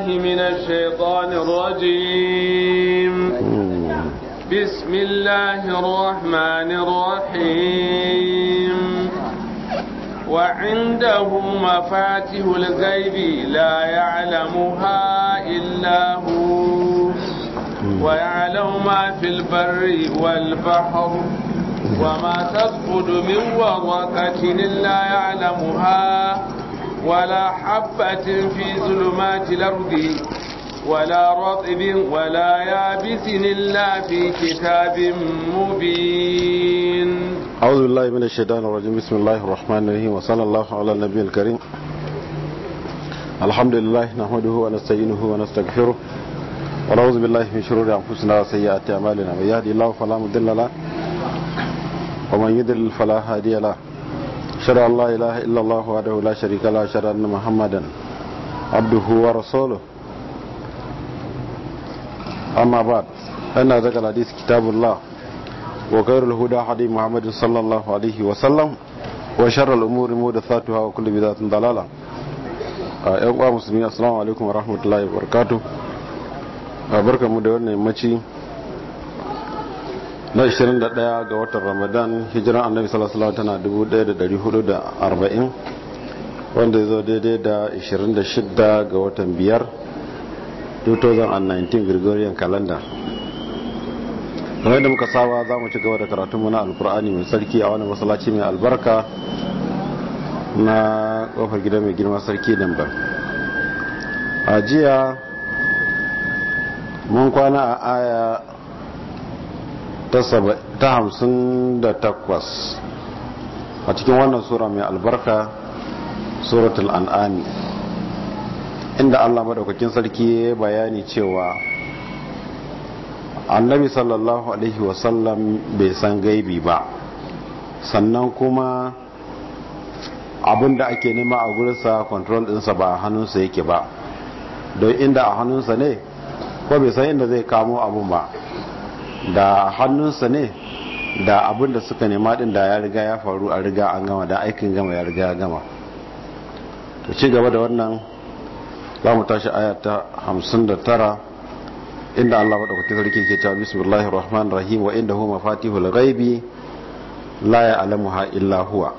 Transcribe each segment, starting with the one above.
من الشيطان الرجيم بسم الله الرحمن الرحيم وعنده مفاتيح الغيب لا يعلمها إلا هو ويعلم ما في البر والبحر وما تسقط من ورقة إلا يعلمها ولا حبة في ظلمات الأرض ولا رطب ولا يابس إلا في كتاب مبين. أعوذ بالله من الشيطان الرجيم. بسم الله الرحمن الرحيم وصلى الله على النبي الكريم. الحمد لله نحمده ونستعينه ونستغفره ونعوذ بالله من شرور أنفسنا وسيئات أعمالنا من يهدي الله فلا مضل له ومن يضلل فلا هادي له أشهد أن لا إله إلا الله وحده لا شريك له أشهد أن محمدا عبده ورسوله أما بعد فإن ذكر الحديث كتاب الله وخير الهدى هدي محمد صلى الله عليه وسلم وشر الأمور محدثاتها وكل بدعة ضلالة. ‘yan uwa musulmi assalamu alaikum wa rahmatullahi wa barakatuh. Barkanmu da wannan yammaci na 21 ga watan Ramadan, hijiran annabi sallallahu alaihi wasallam tana 1440 wanda zo daidai da 26 ga watan 5 2019 Gregorian calendar. Kamar da muka saba za mu ci gaba da karatunmu na alkur'ani mai sarki a wani masallaci mai albarka na kofar gida mai girma sarki Damban. A jiya mun kwana a aya ta 58 a cikin wannan sura mai albarka, suratul an'am, inda Allah madaukakin sarki ya bayani cewa annabi sallallahu alaihi wasallam bai san gaibi ba, sannan kuma abinda ake nema a gurinsa control dinsa ba a hannunsa yake ba, don inda a hannunsa ne ko bai san inda zai kamo abun ba, da hannunsa ne da abin da suka nema din da ya riga ya faru, a riga an gama, da aikin gama ya riga ya gama. To ci gaba da wannan za mu tashi aya ta 59 inda Allah madaukakin sarki ke cewa bismillahir rahmanir rahim wa indahu mafatihul ghaibi la ya'lamuha illa huwa.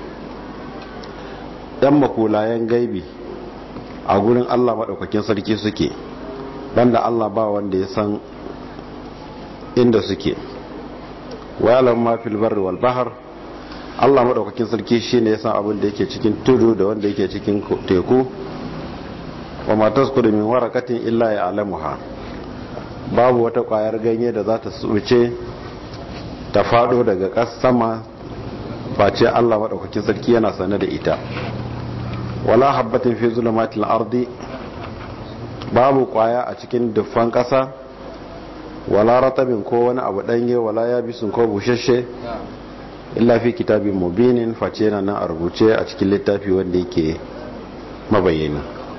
Dan makulayen gaibi a gurin Allah madaukakin sarki suke, banda Allah ba wanda ya san inda suke. wa ya'lamu ma fil barri wal bahr, Allah madaukakin sarki shine ya san abin da yake cikin tudu da wanda yake cikin teku. wa ma tasqutu min waraqatin illa ya'lamuha, babu wata kwayar ganye da za ta tsuce ta fado daga ƙasa sama face Allah madaukakin sarki yana sane da ita. wala habbatin fi zulumatil ardi, babu kwaya a cikin dufan ƙasa, wala ratabin ko wani abu danye, wala yabisun ko bushashe, illa fi kitabin mubinin, face yana nan a rubuce a cikin littafi wanda yake mabayyani.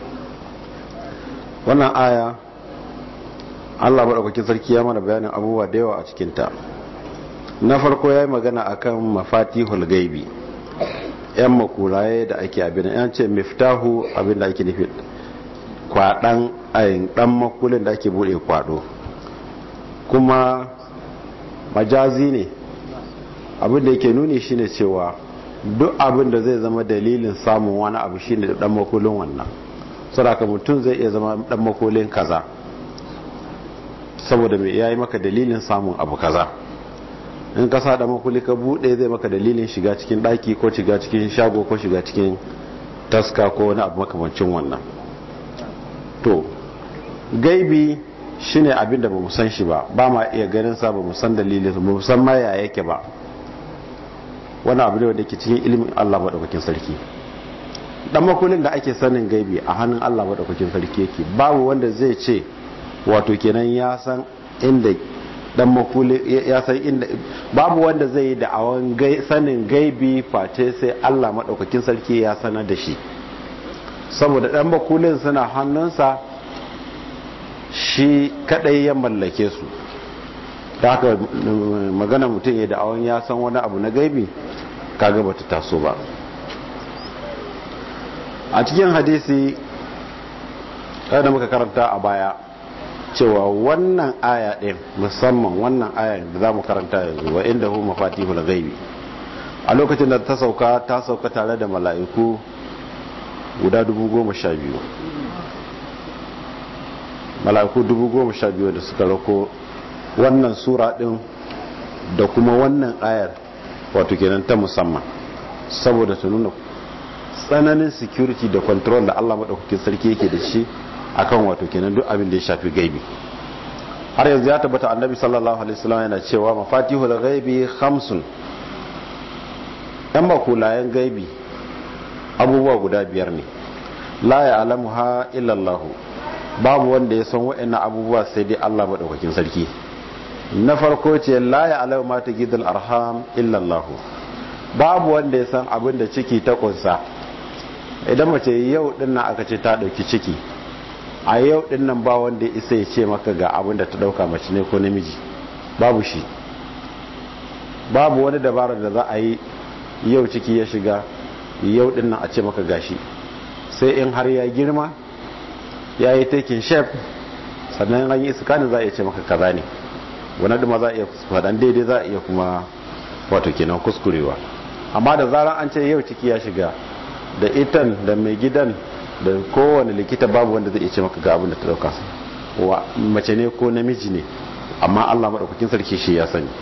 Wannan aya Allah madaukakin sarki ya mana bayanin abubuwa da yawa a cikin ta. Na farko yayi magana akan mafatihul gaibi, yan makulaye da ake abin, yan ce miftahu abin da ake nufi kwadan ayin dan makulin da ake bude kwado, kuma majazi ne. Abin da yake nuni shine cewa duk abin da zai zama dalilin samun wani abu shine da dan makulin wannan. Saboda mutum zai iya zama dan makulin kaza saboda me yayi maka dalilin samun abu kaza. In ka sa dan makuli ka bude zai maka dalilin shiga cikin daki ko shiga cikin shago ko shiga cikin taska ko wani abu makamancin wannan. To gaibi shine abin da bamu san shi ba, ba ma iya ganin sa, bamu san dalilin, bamu san ma ya yake ba. Wannan abu ne wanda yake cikin ilimin Allah madaukakin sarki. Dan makulin da ake sanin gaibi a hannun Allah madaukakin sarki yake. Babu wanda zai ce wato kenan ya san inda dan makuli ya san inda, babu wanda zai yi da'awan sanin gaibi face sai Allah madaukakin sarki ya sanar da shi, saboda dan makulin suna hannunsa, shi kadai ya mallake su. Da haka magana mutum ya da'awan ya san wani abu na gaibi kaga bata taso ba. A cikin hadisi kada muka karanta a baya cewa wannan aya ɗin musamman wannan aya da za mu karanta yanzu wa inda hu mafatihul ghaibi a lokacin da ta sauka tare da mala'iku guda 12,000 mala'iku 12,000 da suka rako wannan sura ɗin da kuma wannan ayar wato kenan ta musamman saboda ta nuna tsananin security da control da Allah madaukakin sarki yake da shi akan wato kenan duk abin da ya shafi gaibi. Har yanzu ya tabbata annabi sallallahu alaihi wasallam yana cewa mafatihul ghaibi khamsun, yan makulayen gaibi abubuwa guda 5 ne, la ya'lamuha illa Allah, babu wanda ya san wa'annan abubuwa sai dai Allah madaukakin sarki. Na farko ce la ya'lamu ma tagidul arham illa Allah, babu wanda ya san abin da ciki ta kunsa. Idan mace yau dinnan aka ce ta dauki ciki, a yau dinnan ba wanda isa ya ce maka ga abin da ta dauka, mace ne ko namiji, babu shi. Babu wani dabarar da za a yi yau ciki ya shiga yau dinnan a ce maka gashi, sai in har ya girma ya yi taking shape, sannan an yi iskanin za a iya ce maka kaza ne. Wani duma za a iya faɗan daidai, za a iya kuma wato kenan kuskurewa. Amma da zarar an ce yau ciki ya shiga, da itan da mai gidan da kowane likita babu wanda zai iya ce maka ga abin da ta dauka, mace ne ko namiji ne, amma Allah madaukakin sarki shi ya sani.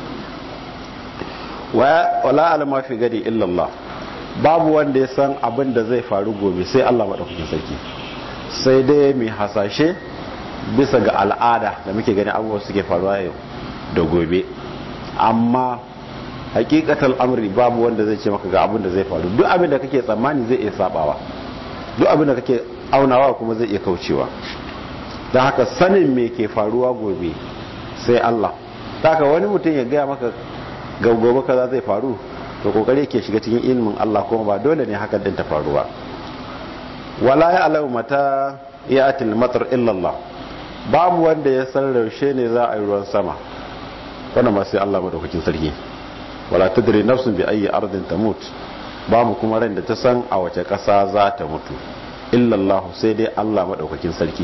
Wala alama fi gadi illallah, babu wanda ya san abin da zai faru gobe sai Allah madaukakin sarki. Sai dai mai hasashe bisa ga al'ada da muke gani abubuwa suke faruwa yau da gobe, amma hakikatal amri babu wanda zai ce maka ga abin da zai faru. Duk abin da kake tsammani zai iya sabawa, duk abin da kake aunawa kuma zai iya kaucewa. Don haka sanin me ke faruwa gobe sai Allah. Haka wani mutum ya gaya maka ga gobe kaza zai faru, to kokari yake shiga cikin ilmin Allah, kuma ba dole ne hakan din ta faruwa. Wala ya'lamu mata ya'til matar illa Allah, babu wanda ya san yaushe ne za a yi ruwan sama, wannan ma sai Allah madaukakin sarki. Wala tadri nafsun bi ayi ardin tamut, babu kuma ran da ta san a wace kasa za ta mutu illa Allah, sai dai Allah madaukakin sarki.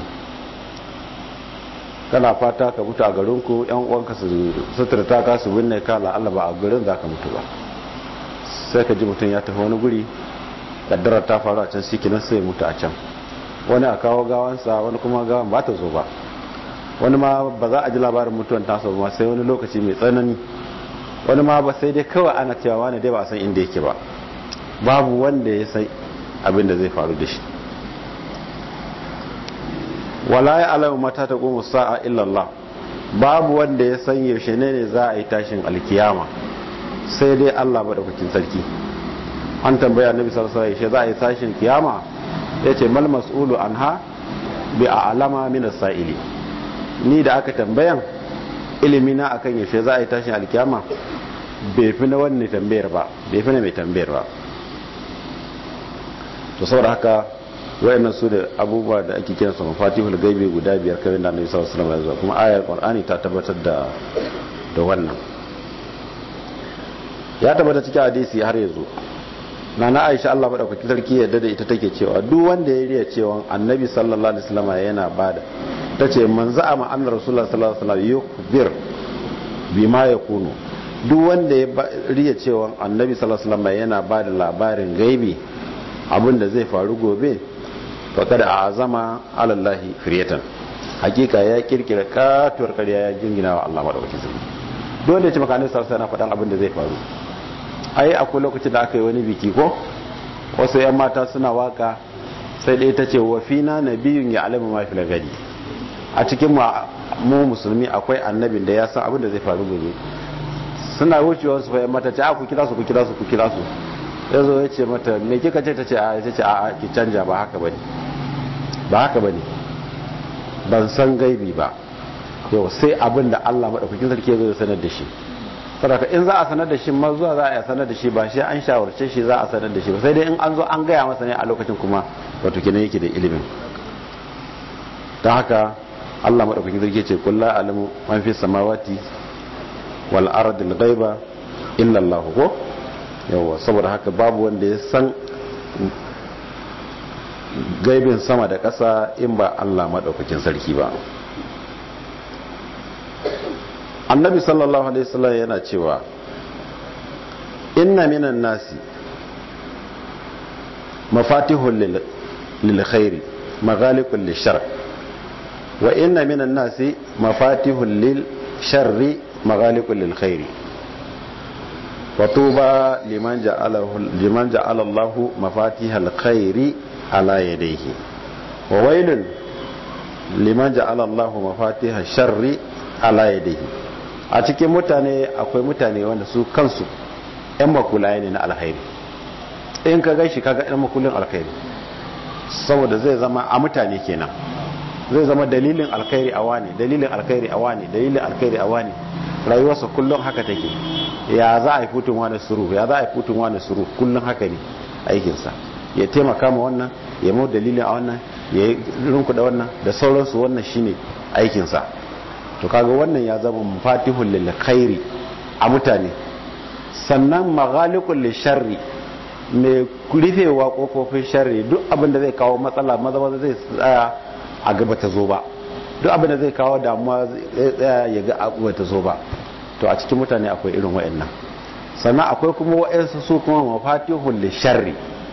Kana fata ka mutu a garinku, yan uwanka su suturta ka su binne ka, la Allah ba a garin za ka mutu ba. Sai ka ji mutum ya tafi wani guri, kaddarar ta faru a can, shi kenan sai mutu a can. Wani a kawo gawansa, wani kuma gawan ba ta zo ba, wani ma ba za a ji labarin mutuwan tasa ba sai wani lokaci mai tsanani, wani ma ba sai dai kawai ana cewa wani dai ba a san inda yake ba. Babu wanda ya san abin da zai faru da shi. Wala ya'lamu mata taqumu sa'a illa Allah, babu wanda ya san yaushe ne za a yi tashin alkiyama sai dai Allah madaukakin sarki. An tambaya Annabi sallallahu alaihi wasallam za a yi tashin kiyama, yace mal mas'ulu anha bi a'lama min as-sa'ili. Ni da aka tambayan ilimi na akan yaushe za a yi tashin alkiyama bai fi na wani tambayar ba, bai fi na mai tambayar ba. To saboda haka wayannan su da abubuwa da ake kiransu mafatihul gaibi guda 5 kawai da Annabi sallallahu alaihi wasallam ya zo, kuma ayar Qur'ani ta tabbatar da wannan. Ya tabbata cikin hadisi har yanzu Nana Aisha Allah madaukakin sarki yadda da ita take cewa duk wanda ya riya cewa Annabi sallallahu alaihi wasallam yana bada, tace man za'ama anna Rasulullah sallallahu alaihi wasallam yukhbir bima yakunu, duk wanda ya riya cewa Annabi sallallahu alaihi wasallam yana bada labarin gaibi, abinda zai faru gobe, to kada a azama alallahi firyatan, hakika ya kirkira katuwar ƙarya ya jingina wa Allah madaukakin sarki. Dole ya ce maka Annabi sallallahu alaihi wasallam faɗan abin da zai faru. Ai akwai lokacin da aka yi wani biki ko wasu yan mata suna waka, sai dai ta ce wa fina nabiyyun ya'lamu ma fil gadi, a cikin mu musulmi akwai annabin da ya san abin da zai faru gobe. Suna wucewa su fa yan mata ce a ku kira su yazo ya ce mata me kika ce, tace a ki canja, ba haka bane ban san gaibi ba. Yau sai abin da Allah madaukakin sarki ya zo sanar da shi. Saboda in za a sanar da shi ma zuwa za a sanar da shi, ba shi an shawarce shi za a sanar da shi ba, sai dai in an zo an gaya masa ne a lokacin kuma wato kenan yake da ilimin. Ta haka Allah madaukakin sarki ce kullu alamu man fi samawati wal ardi al ghaiba illa Allah ko yawa. Saboda haka babu wanda ya san gaibin sama da ƙasa in ba Allah madaukakin sarki ba. Annabi sallallahu alaihi wasallam yana cewa inna minan nasi mafatihul lil khairi maghaliqul lishar wa inna minan nasi mafatihul lil sharri maghaliqul lil khairi wa tuba liman ja'ala Allahu mafatihal khairi ala yadayhi wa wailun liman ja'ala Allahu mafatihash sharri ala yadayhi. A cikin mutane akwai mutane wanda su kansu yan makulaye ne na alkhairi, in ka gaishe kaga yan makulin alkhairi, saboda zai zama a mutane kenan zai zama dalilin alkhairi a wani, dalilin alkhairi a wani, dalilin alkhairi a wani. Rayuwarsa kullum haka take, ya za a yi futun wani suru, ya za a yi futun wani suru, kullum haka ne aikinsa, ya taimaka ma wannan, ya mau dalilin a wannan, ya rinku da wannan da sauransu. wannan shine aikinsa. To kaga wannan ya zama mafatihul lil khairi a mutane. Sannan maghaliqul lil sharri, mai rufewa kofofin sharri, duk abin da zai kawo matsala maza zai tsaya a gaba ta zo ba, duk abin da zai kawo damuwa zai tsaya ya ga abu ta zo ba. To a cikin mutane akwai irin wayannan. Sannan akwai kuma wayansu su kuma mafatihul lil sharri,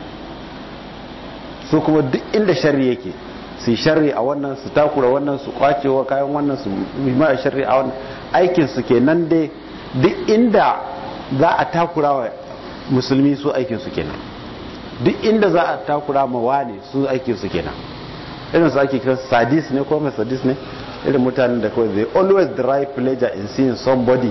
su kuma duk inda sharri yake su sharri a wannan, su takura wannan, su kwacewa kayan wannan, su ma sharri a wannan. Aikin su kenan dai, duk inda za a takura wa musulmi su aikin su kenan, duk inda za a takura ma wani su aikin su kenan. Irin su ake kira sadis ne ko mai sadis ne, irin mutanen da kawai they always derive pleasure in seeing somebody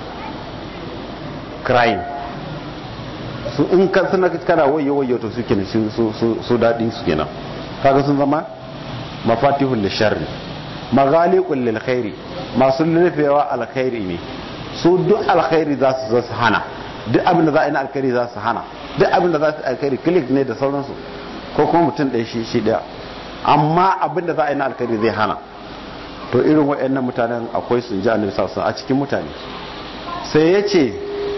crying. su in ka suna kana wayo to su kenan su daɗin su kenan. Kaga sun zama mafatihul lisharri maghaliqul lil khairi, masu rufewa alkhairi ne su. Duk alkhairi za su hana, duk abin da za a yi na alkhairi za su hana, duk abin da za su alkhairi click ne da sauransu, ko kuma mutum ɗaya shi ɗaya, amma abin da za a yi na alkhairi zai hana. To irin waɗannan mutanen akwai su, ji annabi sallallahu alaihi wasallam a cikin mutane. Sai ya ce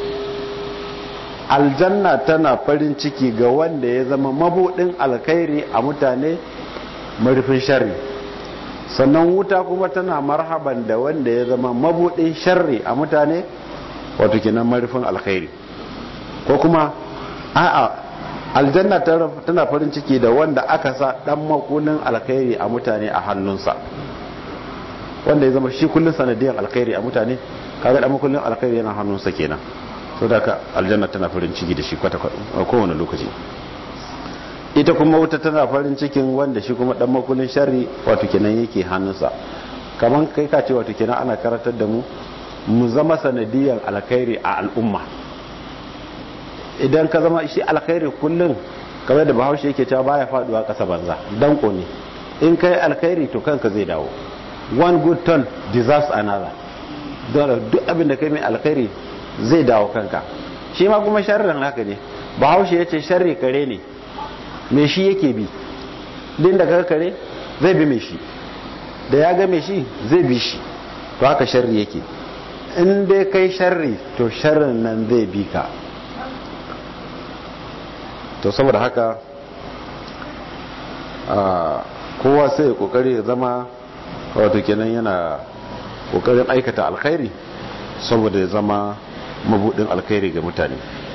aljanna tana farin ciki ga wanda ya zama mabudin alkhairi a mutane, marufin sharri. Sannan wuta kuma tana marhaban da wanda ya zama mabudin sharri a mutane, wato kenan marufin alkhairi. Ko kuma a'a, aljanna tana farin ciki da wanda aka sa dan makulin alkhairi a mutane a hannunsa, wanda ya zama shi kullun sanadiyar alkhairi a mutane, kaga dan makulin alkhairi yana hannunsa kenan. So da ka aljanna tana farin ciki da shi kwata-kwata kowane lokaci. Ita kuma wuta tana farin cikin wanda shi kuma dan makulin sharri wato kenan yake hannunsa. Kaman kai ka ce wato kenan ana karatar da mu zama sanadiyan alkhairi a al'umma. Idan ka zama shi alkhairi kullun, kamar da Bahaushe yake cewa baya faduwa kasa banza, danko ne. In kai alkhairi to kanka zai dawo. One good turn deserves another. Duk abin da kai mai alkhairi zai dawo kanka. Shi ma kuma sharrin haka ne. Bahaushe yace sharri kare ne, me shi yake bi. Din da kaga kare zai bi me shi, da ya ga me shi zai bi shi. To haka sharri yake. In dai kai sharri to sharrin nan zai bi ka. To saboda haka kowa sai ya kokari ya zama wato kenan yana kokarin aikata alkhairi, saboda ya zama mabudin alkhairi ga mutane.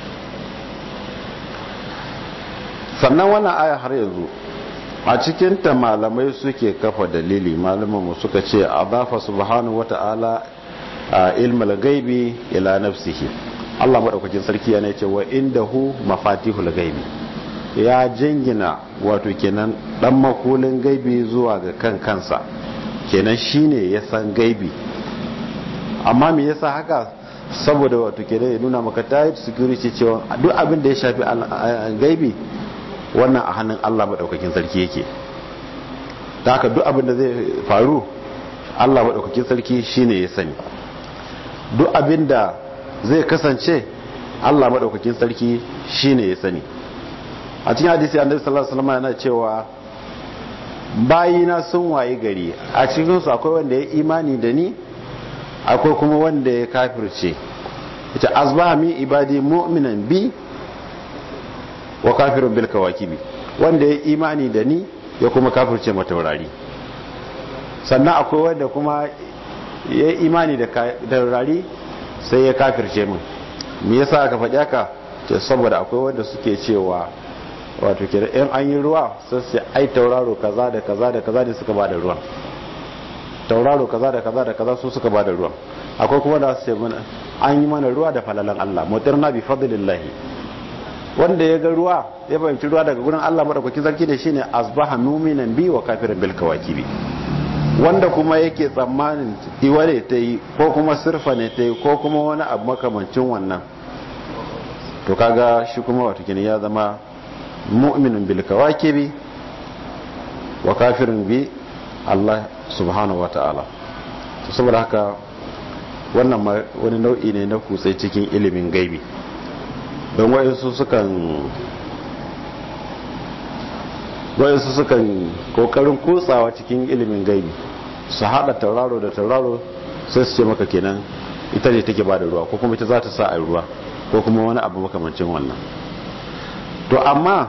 Sannan wannan aya har yanzu a cikin ta malamai suke kafa dalili. Malamanmu suka ce adafa subhanahu wata'ala ilmul gaibi ila nafsihi. Allah madaukakin sarki yana ce wa indahu mafatihul gaibi, ya jingina wato kenan dan makulin gaibi zuwa ga kansa, kenan shine ya san gaibi. Amma me yasa haka? Saboda wato kenan ya nuna maka tight security cewa duk abin da ya shafi gaibi wannan a hannun Allah madaukakin sarki yake. Da haka duk abin da zai faru Allah madaukakin sarki shine ya sani. Duk abin da zai kasance Allah madaukakin sarki shine ya sani. A cikin hadisi Annabi sallallahu alaihi wasallam yana cewa bayina sun waye gari, a cikin su akwai wanda ya imani da ni, akwai kuma wanda ya kafirce. Ita asbaha min ibadi mu'minan bi wa kafirun bil kawakibi. wanda ya imani da ni ya kuma kafirce ma taurari. Sannan akwai wanda kuma ya imani da taurari sai ya kafirce min. Me yasa aka faɗi haka? Ce saboda akwai wanda suke cewa wato kenan in an yi ruwa sai ai tauraro kaza da kaza da kaza ne suka bada ruwan, tauraro kaza da kaza da kaza su suka bada ruwan. Akwai kuma da su ce mana an yi mana ruwa da falalan Allah, mutirna bi fadlillahi. Wanda ya ga ruwa ya fahimci ruwa daga gurin Allah madaukakin sarki da shine asbaha mu'minan bi wa kafirin bil kawakibi. Wanda kuma yake tsammanin iware ta yi ko kuma sirfa ne ta yi ko kuma wani abu makamancin wannan, to kaga shi kuma wato kenan ya zama mu'minun bil kawakibi wa kafirin bi Allah subhanahu wa ta'ala. Saboda haka wannan wani nau'i ne na kutse cikin ilimin gaibi, don wayansu sukan kokarin kutsawa cikin ilimin gaibi, su hada tauraro da tauraro sai su ce maka kenan ita ne take bada ruwa ko kuma ita za ta sa a ruwa ko kuma wani abu makamancin wannan. To amma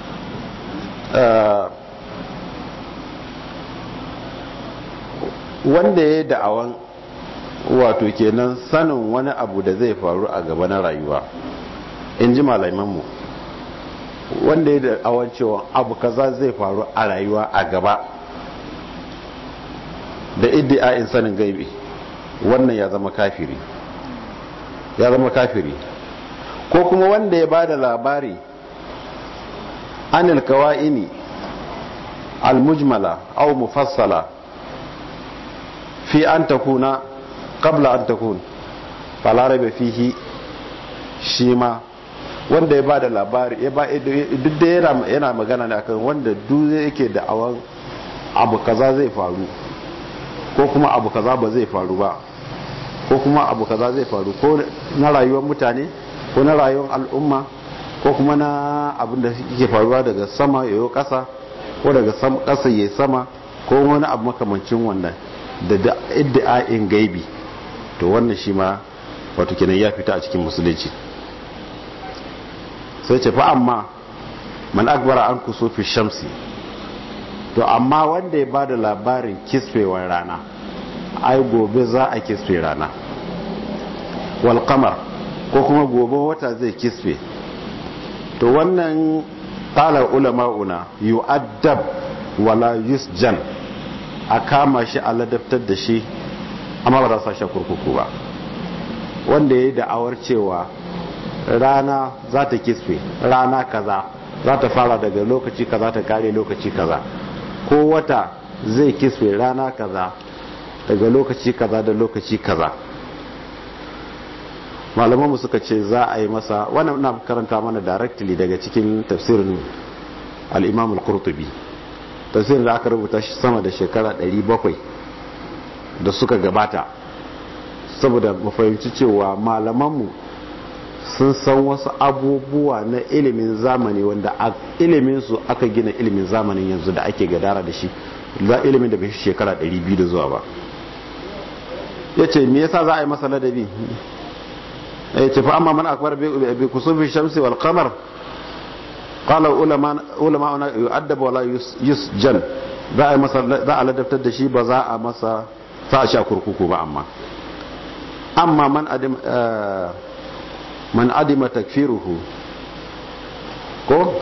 wanda ya yi da'awan wato kenan sanin wani abu da zai faru a gaba na rayuwa, in ji malaimanmu, wanda ya da'awan cewa abu kaza zai faru a rayuwa a gaba da iddia'in sanin gaibi, wannan ya zama kafiri. Ko kuma wanda ya bada labari anil kawa'ini al-mujmala aw mufassala fi an takuna qabla an takun fala raiba fihi, shi ma wanda ya bada labari duk da yana magana ne akan wanda duk yake da awan abu kaza zai faru ko kuma abu kaza ba zai faru ba, ko kuma abu kaza zai faru ko na rayuwar mutane ko na rayuwar al'umma ko kuma na abin da yake faruwa daga sama yayo kasa ko daga kasa yayi sama ko wani abu makamancin wannan da iddia'in gaibi, to wannan shi ma wato kenan ya fita a cikin musulunci. Sai ce fa amma man akbara an kusufi shamsi, to amma wanda ya bada labarin kisfewar rana, ai gobe za a kisfe rana, wal qamar, ko kuma gobe wata zai kisfe, to wannan qala ulama'una yu'addab wala yusjan, a kama shi a ladabtar da shi amma ba za su sha kurkuku ba. Wanda ya yi da'awar cewa rana za ta kisfe rana kaza, za ta fara daga lokaci kaza ta kare lokaci kaza, ko wata zai kisfe rana kaza daga lokaci kaza da lokaci kaza, malamanmu suka ce za a yi masa, wannan na karanta mana directly daga cikin tafsirin al-Imam al-Qurtubi, tafsirin da aka rubuta shi sama da shekara 700 da suka gabata, saboda mu fahimci cewa malamanmu sun san wasu abubuwa na ilimin zamani wanda a ilimin su aka gina ilimin zamanin yanzu da ake gadara da shi, za ilimin da bai shi shekara 200 da zuwa ba. yace me yasa za a yi masa ladabi? yace fa amma man akbar bi kusufi shamsi wal qamar qala ulama yu'addab wala yusjan, za a masa, za a ladabtar da shi, ba za a masa sa a sha kurkuku ba. amma man adima takfiruhu ko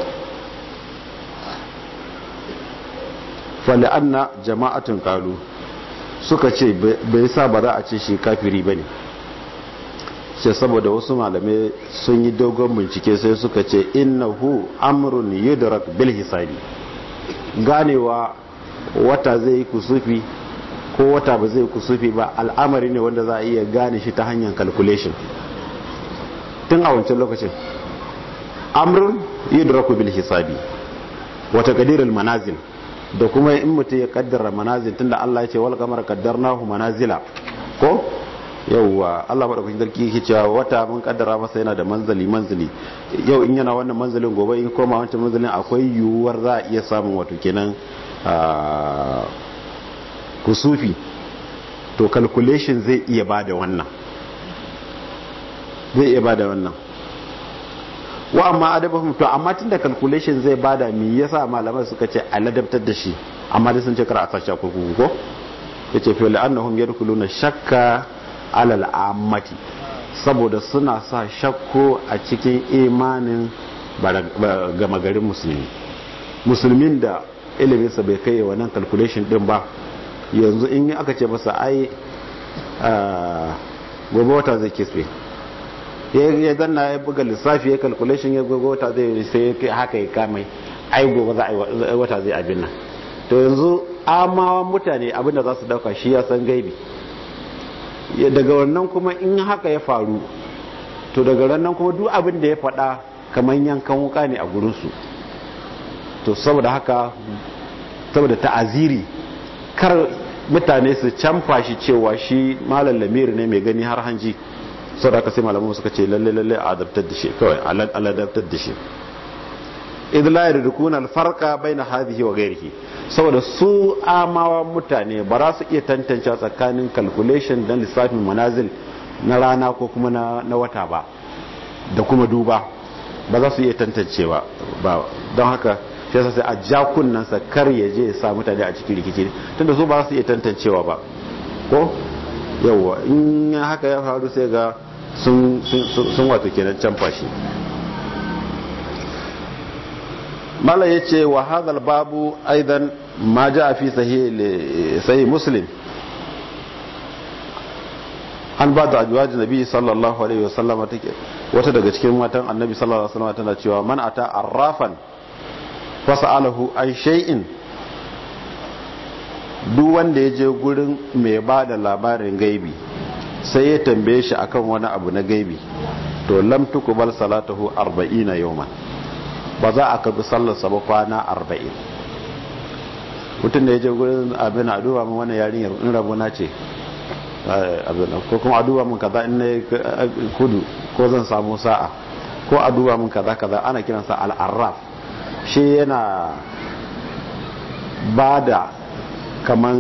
fali anna jama'atun qalu, suka ce bai sa ba za a ce shi kafiri bane, sai saboda wasu malamai sun yi dogon bincike sai suka ce innahu amrun yudrak bil hisabi, ganewa wata zai yi kusufi ko wata ba zai kusufi ba al'amari ne wanda za a iya gane shi ta hanyar calculation tun a wancan lokacin. amrun yudraku bil hisabi wa taqdirul manazil, da kuma in mutum ya kaddara manazil, tunda Allah ya ce wal qamara qaddarnahu manazila ko yauwa, Allah madaukakin sarki yake cewa wata mun kaddara masa yana da manzili, yau in yana wannan manzilin gobe in koma wancan manzilin, akwai yiwuwar za a iya samun wato kenan kusufi, to calculation zai iya bada wannan, wa amma adabahum to amma tunda calculation zai bada me yasa malamai suka ce a ladabtar da shi amma dai sun ce kar a sashi a kurkuku ko yace fa la'annahum yadkhuluna shakka alal ammati saboda suna sa shakku a cikin imanin gama garin musulmin da iliminsa bai kai wannan calculation din ba. Yanzu in aka ce masa ai gobe wata zai kiswe ya zanna ya buga lissafi ya calculation ya gobe wata zai sai haka ya kamai ai gobe za a wata zai abin nan. To yanzu amawan mutane abinda za su dauka shi ya san gaibi, daga wannan kuma in haka ya faru to daga wannan kuma duk abin da ya faɗa kamar yankan wuka ne a gurinsu. To saboda haka, saboda ta'aziri kar mutane su canfa shi cewa shi malam lamiri ne mai gani har hanji, saboda haka sai malamu suka ce lalle a adabtar da shi kawai aladabtar da shi. idh la yadrukuna al-farqa baina hadhihi wa ghayrihi, saboda su amawa mutane ba za su iya tantance tsakanin calculation dan lissafin manazil na rana ko kuma na wata ba da kuma duba ba za su iya tantancewa ba. Don haka sai sai a jakunan sa kar ya je ya sa mutane a cikin rikici tunda su ba za su iya tantancewa ba ko yawa in haka ya faru sai ga sun wato kenan canfa shi. mala yace wa hadha babu aidan ma jaa fi sahih muslim an ba da azwaj nabi sallallahu alaihi wasallam take wata daga cikin matan annabi sallallahu alaihi wasallam tana cewa man ata arrafan fasalahu an shay'in, duk wanda ya je gurin mai ba da labarin gaibi sai ya tambaye shi akan wani abu na gaibi to lam tuqbal salatuhu 40 yawman, ba za a karbi sallarsa ba kwana 40. mutum da ya je gurin abin a duba min wannan yarinyar in rabona ce ko kuma a duba min kaza in na kudu ko zan samu sa'a, ko a duba min kaza ana kiransa al'arraf. shi yana ba da kaman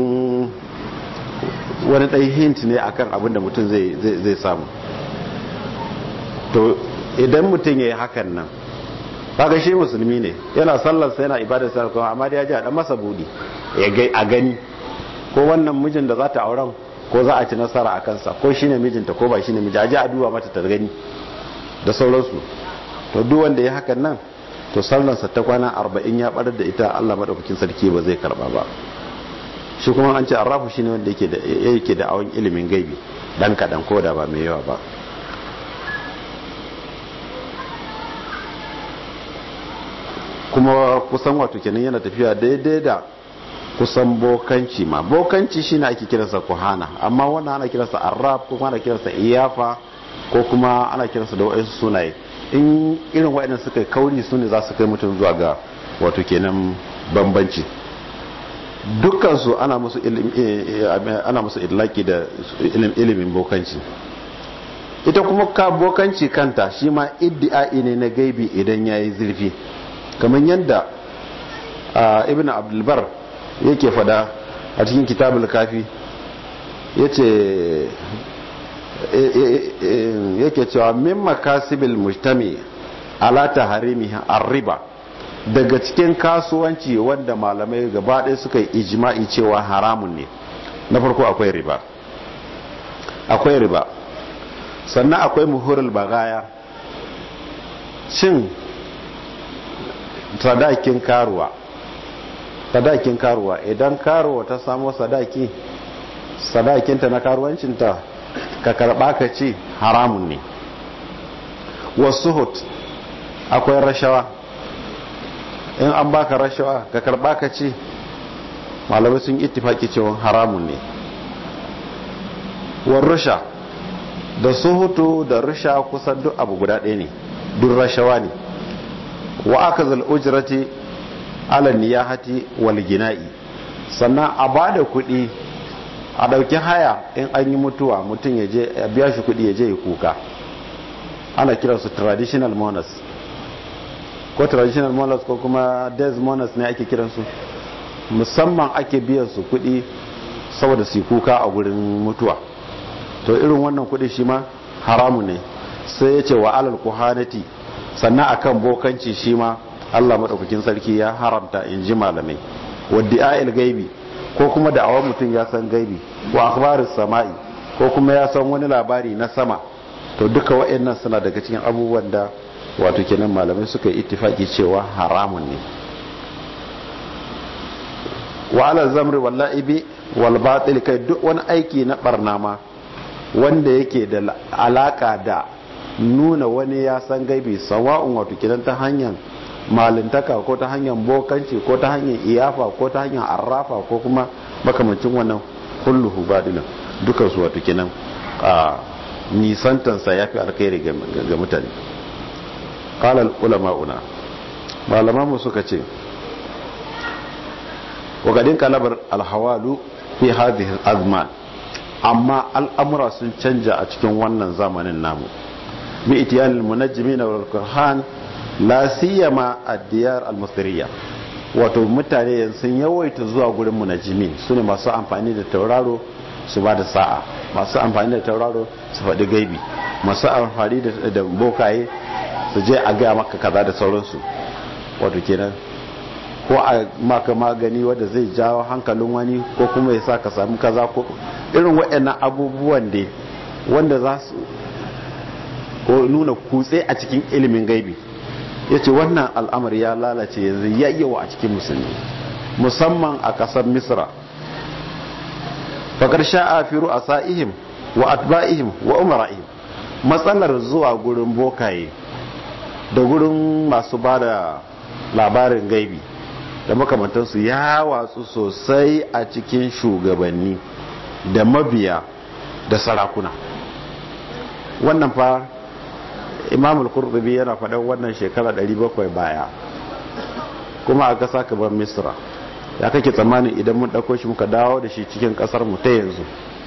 wani ɗai hint ne akan abin da mutum zai samu. to idan mutum ya yi hakan nan kaga shi musulmi ne yana sallarsa yana ibadar sarkawa amma da ya ji a dan masa budi a gani ko wannan mijin da za ta auren ko za a ci nasara a kansa ko shine mijinta ko ba shine miji, a ji a duba mata ta gani da sauransu. to duk wanda ya hakan nan to sallarsa ta kwana 40 ya barar da ita, Allah madaukakin sarki ba zai karba ba. shi kuma an ce arrafu shine wanda yake da awon ilimin gaibi dan kadan ko da ba mai yawa ba. kuma kusan wato kenan yana tafiya daidai da kusan bokanci ma. bokanci shine ake kiransa kuhana, amma wannan ana kiransa arraf ko kuma ana kiransa iyafa ko kuma ana kiransa da wayansu sunaye. in irin wayannan suka kauri su ne za su kai mutum zuwa ga wato kenan bambanci. dukkan su ana musu idlaki da ilimin bokanci. ita kuma ka bokanci kanta shi ma iddi'ai ne na gaibi idan yayi zurfi, kamar yadda ibn abdulbar yake fada a cikin kitabul kafi yake cewa min makasibil mujtami ala taharimihi ar-riba, daga cikin kasuwanci wanda malamai gaba ɗaya suka yi ijma'i cewa haramun ne. na farko akwai riba, sannan akwai muhurul bagaya, cin sadakin karuwa idan karuwa ta samu sadakinta na karuwancinta ka karba ka ci haramun ne. wasuhut akwai rashawa, in an baka rashawa ka karba ka ci, malamai sun ittifaki cewa haramun ne. warusha da suhutu da rusha kusan duk abu guda ɗaya ne, duk rashawa ne. wa akazal ujrati ala niyahati wal gina'i, sannan a bada kuɗi a ɗauki haya in an yi mutuwa mutum ya je ya biya shi kuɗi ya je ya kuka, ana kiransu traditional mourners ko traditional mourners ko kuma death mourners ne ake kiransu. musamman ake biyan su kuɗi saboda su kuka a gurin mutuwa. to irin wannan kuɗi shi ma haramu ne. sai ya ce wa alal kuhanati, sannan akan bokanci shi ma Allah madaukakin sarki ya haramta in ji malamai wadda'il gaibi ko kuma da awan mutum ya san gaibi wa akhbaris sama'i ko kuma ya san wani labari na sama to duka waɗannan suna daga cikin abubuwan da wato kenan malamai suka yi ittifaki cewa haramun ne wa ala zamri wal la'ibi wal batil kai duk wani aiki na barna ma wanda yake da alaka da nuna wani ya san gaibi sawa'un wato kenan ta hanyar malintaka ko ta hanyar bokanci ko ta hanyar iyafa ko ta hanyar arrafa ko kuma makamancin wannan kulluhu badilin dukansu wato kenan a nisantansa ya fi alkhairi ga mutane qala ulama'una malamanmu suka ce wa gadin kalabar alhawalu fi hadhihi azman amma al'amura sun canja a cikin wannan zamanin namu bi itiyanil munajjimin wal qur'an la siyama ad-diyar al-musriya wato mutane sun yawaita zuwa gurin munajjimin sune masu amfani da tauraro su ba da sa'a masu amfani da tauraro su faɗi gaibi masu amfani da bokaye su je a gaya maka kaza da sauransu wato kenan ko a maka magani wanda zai jawo hankalin wani ko kuma ya sa ka samu kaza ko irin waɗannan abubuwan da wanda za su ko nuna kutse a cikin ilimin gaibi ya ce wannan al'amari ya lalace yanzu ya yawa a cikin musulmi musamman a ƙasar misra fakar sha'a fi ru'asa'ihim wa atba'ihim wa umara'ihim matsalar zuwa gurin bokaye da gurin masu ba da labarin gaibi da makamantansu ya watsu sosai a cikin shugabanni da mabiya da sarakuna wannan fa imam al-qurtubi yana faɗan wannan shekara 700 baya kuma a ƙasa kamar misra ya kake tsammanin idan mun ɗauko shi muka dawo da shi cikin ƙasar mu ta yanzu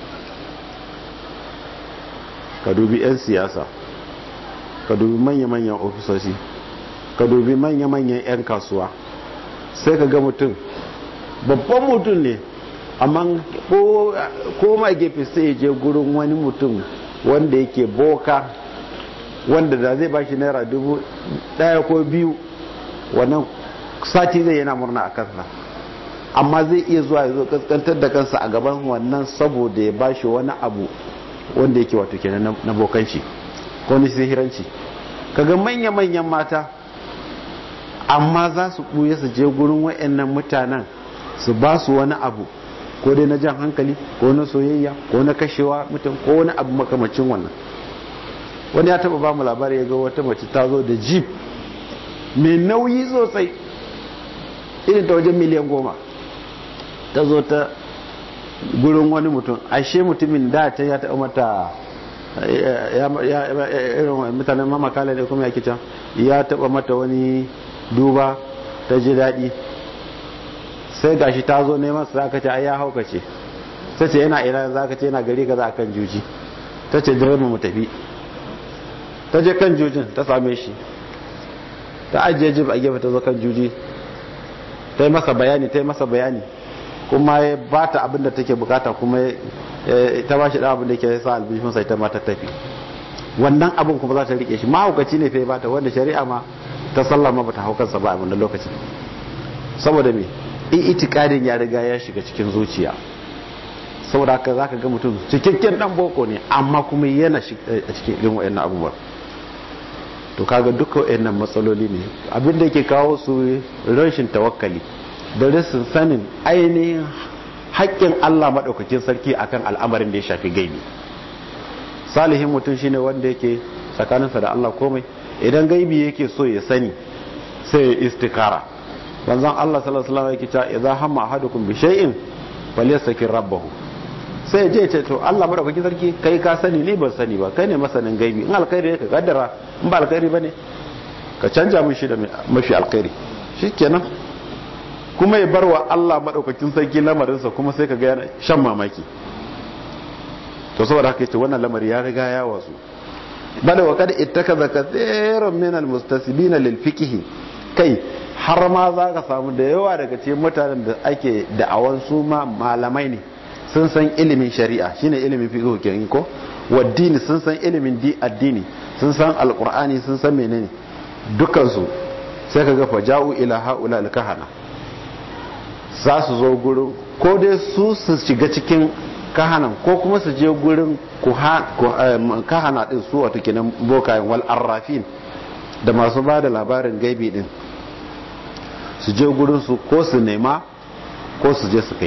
ka dubi 'yan siyasa ka dubi manya-manyan ofisoshi ka dubi manya-manyan 'yan kasuwa sai ka ga mutum babban mutum ne amma ko ma gefe sai je gurin wani mutum wanda yake boka wanda da zai bashi naira 1,000 ko 2 wannan sati zai yana murna a kansa amma zai iya zuwa ya zo kaskantar da kansa a gaban wannan saboda ya bashi wani abu wanda yake wato kenan na bokanci ko ni sihiranci kaga manya-manyan mata amma za su ɓuye su je gurin wayannan mutanen su ba su wani abu ko dai na jan hankali ko na soyayya ko na kashewa mutum ko wani abu makamacin wannan wani ya taba ba mu labari ya ga wata mace ta zo da jeep mai nauyi sosai irin ta wajen miliyan 10 ta zo ta gurin wani mutum ashe mutumin da ta ya taɓa mata irin mutanen mamakala ne kuma ya kita ya taɓa mata wani duba ta ji daɗi sai gashi ta zo neman su aka ce ai ya haukace sai ce yana ina za ka ce yana gari ka za a kan juji ta ce direba mu tafi ta je kan jujin ta same shi ta ajiye jib a gefe ta zo kan juji ta yi masa bayani kuma ya ba ta abin da take bukata kuma ta ba shi da abin da ke sa albishin sai ta ma ta tafi wannan abin kuma za ta rike shi mahaukaci ne fa ya bata wanda shari'a ma ta sallama bata haukansa ba a wannan lokacin saboda me itikadin ya riga ya shiga cikin zuciya saboda haka zaka ga mutum cikakken dan boko ne amma kuma yana a cikin irin wayannan abubuwa to kaga duka wayannan matsaloli ne abin da yake kawo su rashin tawakkali da rashin sanin ainihin haƙƙin Allah madaukakin sarki akan al'amarin da ya shafi gaibi salihin mutum shine wanda yake tsakaninsa da Allah komai idan gaibi yake so ya sani sai ya istikara manzon Allah sallallahu alaihi wasallam yake cewa idza hamma ahadukum bi shay'in falyastakir rabbahu sai je ce to Allah madaukakin sarki kai ka sani ni ban sani ba kai ne masanin gaibi in alkhairi ne ka kaddara in ba alkhairi bane ka canja min shi da mafi alkhairi shikenan kuma ya barwa Allah madaukakin sarki lamarinsa kuma sai ka ga yana shan mamaki to saboda haka yace wannan lamari ya riga ya wasu bal wa kad ittakaza kathirun min almustasibina lil fiqh kai har ma za ka samu da yawa daga cikin mutanen da ake da'awan su ma malamai ne sun san ilimin shari'a shine ilimin fiqh kenan ko waddini sun san ilimin addini sun san alqur'ani sun san menene dukansu sai ka ga faja'u ila haula al-kahana za su zo gurin ko dai su shiga cikin kahanan ko kuma su je gurin kahana din su wato kenan bokayen wal arrafin da masu ba da labarin gaibi din su je gurin su ko su nema ko su je su kai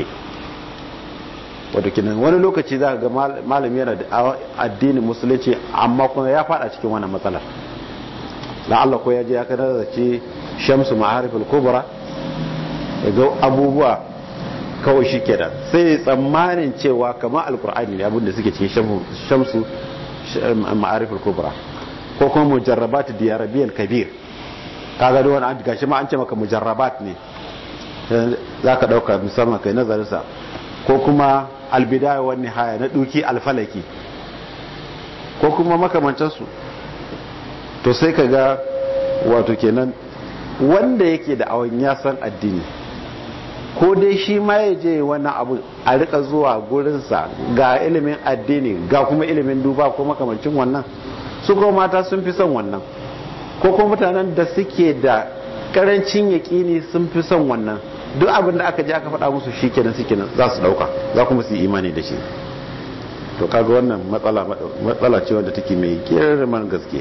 wato kenan wani lokaci za ka ga malami yana da addinin musulunci amma kuma ya fada cikin wannan matsalar la Allah ko ya je ya kada da ce shamsu ma'ariful kubra ya ga abubuwa kawai shi kenan sai tsammanin cewa kamar alkur'ani ne abinda suke cikin shamsu ma'ariful kubra ko kuma mujarrabat diyarabiyal kabir kaga da wani gashi ma an ce maka mujarrabat ne zaka dauka musamman kai nazarinsa ko kuma albidaya wan nihaya na duki alfalaki ko kuma makamancin su to sai kaga wato kenan wanda yake da awan ya san addini ko dai shi ma ya je wannan abu a rika zuwa gurinsa ga ilimin addini ga kuma ilimin duba ko makamancin wannan su kuma mata sun fi son wannan ko kuma mutanen da suke da karancin yaƙini sun fi son wannan duk abin da aka je aka faɗa musu shi kenan suke za su ɗauka za kuma su yi imani da shi to kaga wannan matsala ce wanda take mai girman gaske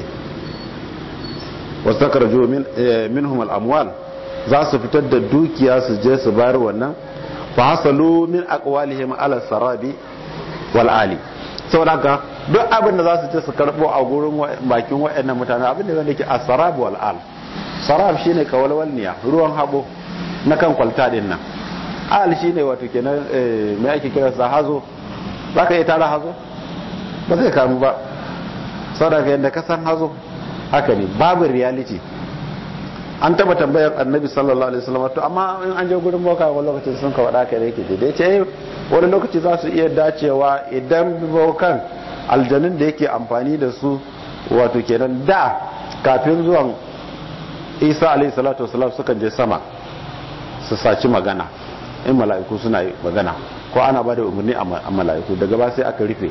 wasu takarjo minhum al-amwal za su fitar da dukiya su je su bayar wannan fa hasalu min aqwalihim ala sarabi wal ali saboda haka duk abin da za su je su karbo a gurin bakin wayannan mutane abin da wanda yake as-sarab wal al sarab shine kawalwalniya ruwan habo na kan kwalta din nan al shine wato kenan me ake kira sa hazo zaka yi tara hazo ba zai kamu ba saboda yanda ka san hazo haka ne babu reality an taba tambayar annabi sallallahu alaihi wasallam to amma in an je gurin boka wani lokacin sun ka wada kai yake daidai ce wani lokaci za su iya dacewa idan bokan aljanun da yake amfani da su wato kenan da kafin zuwan Isa alaihi salatu wasallam suka je sama su saci magana in mala'iku suna magana ko ana bada umarni a mala'iku daga ba sai aka rufe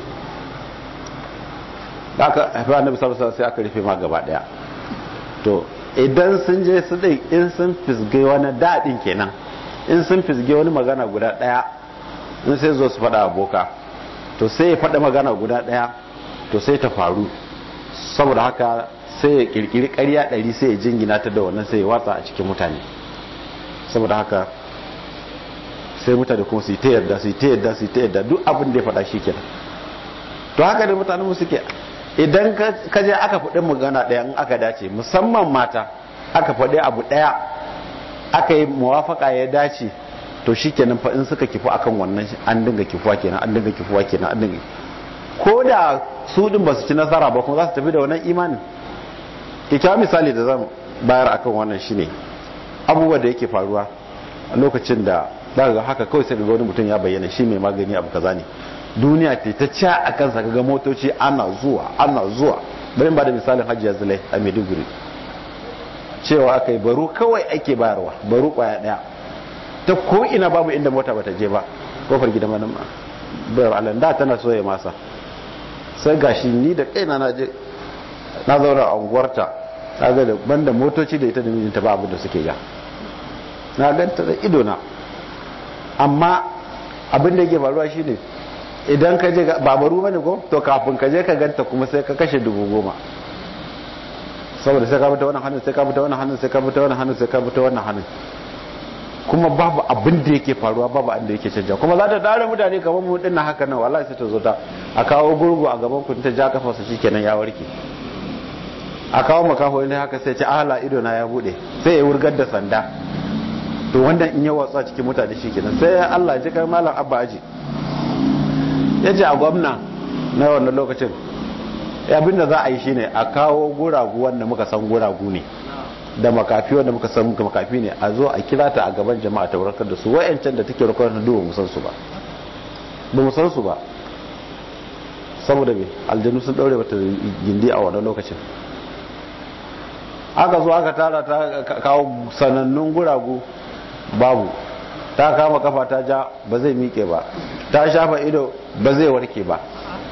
aka haifi annabi sallallahu alaihi wasallam sai aka rufe ma gaba daya to idan sun je su ɗin in sun fisge wani daɗin kenan in sun fisge wani magana guda ɗaya in sai zo su faɗa aboka to sai ya faɗa magana guda ɗaya to sai ta faru saboda haka sai ya ƙirƙiri ƙarya ɗari sai ya jingina ta da wannan sai ya watsa a cikin mutane saboda haka sai mutane kuma su yi ta yarda su yi ta yarda su yi ta yarda duk abin da ya faɗa shi kenan to haka da mutanen mu suke idan ka je aka faɗi magana ɗaya in aka dace musamman mata aka faɗi abu ɗaya aka yi muwafaka ya dace to shi kenan fa in suka kifu akan wannan an dinga kifuwa kenan an dinga kifuwa kenan an dinga ko da su din ba su ci nasara ba kuma za su tafi da wannan imanin kikkiawan misali da zan bayar akan wannan shine abubuwa da yake faruwa a lokacin da daga haka kawai sai ga wani mutum ya bayyana shi mai magani abu kaza ne duniya ta ci a kansa kaga motoci ana zuwa bari ba da misalin Hajiya Zulai a Maiduguri cewa aka yi baro kawai ake bayarwa baro kwaya daya ta ko ina babu inda mota bata je ba kofar gidan manan bayar alanda tana soye masa sai gashi ni da kaina na je na zauna a unguwarta kaga da banda motoci da ita da mijinta ba abu da suke ga na ganta da ido na amma abin da yake faruwa shine idan ka je babaru bane ko to kafin ka je ka ganta kuma sai ka kashe 10,000 saboda sai ka bi ta wannan hannun sai ka bi ta wannan hannun sai ka bi ta wannan hannun sai ka bi ta wannan hannun kuma babu abin da yake faruwa babu abin da yake canja kuma za ta tare mutane kamar mu dinnan haka nan wallahi sai ta zo ta a kawo gurgu a gaban ku ta ja kafa su shikenan ya warke a kawo makaho ne haka sai ce ala ido na ya bude sai ya wurgar da sanda to wannan in ya watsa cikin mutane shikenan sai Allah ya ji kai malam Abba Aji yace a gwamna na wannan lokacin abinda za a yi shine a kawo guragu wanda muka san guragu ne da makafi wanda muka san makafi ne a zo a kira ta a gaban jama'a ta warkar da su wayancan da take warkar da duwa musan su ba mu san su ba saboda me aljanu sun daure mata gindi a wannan lokacin aka zo aka tara ta kawo sanannun guragu babu ta kama kafa ta ja ba zai miƙe ba ta shafa ido ba zai warke ba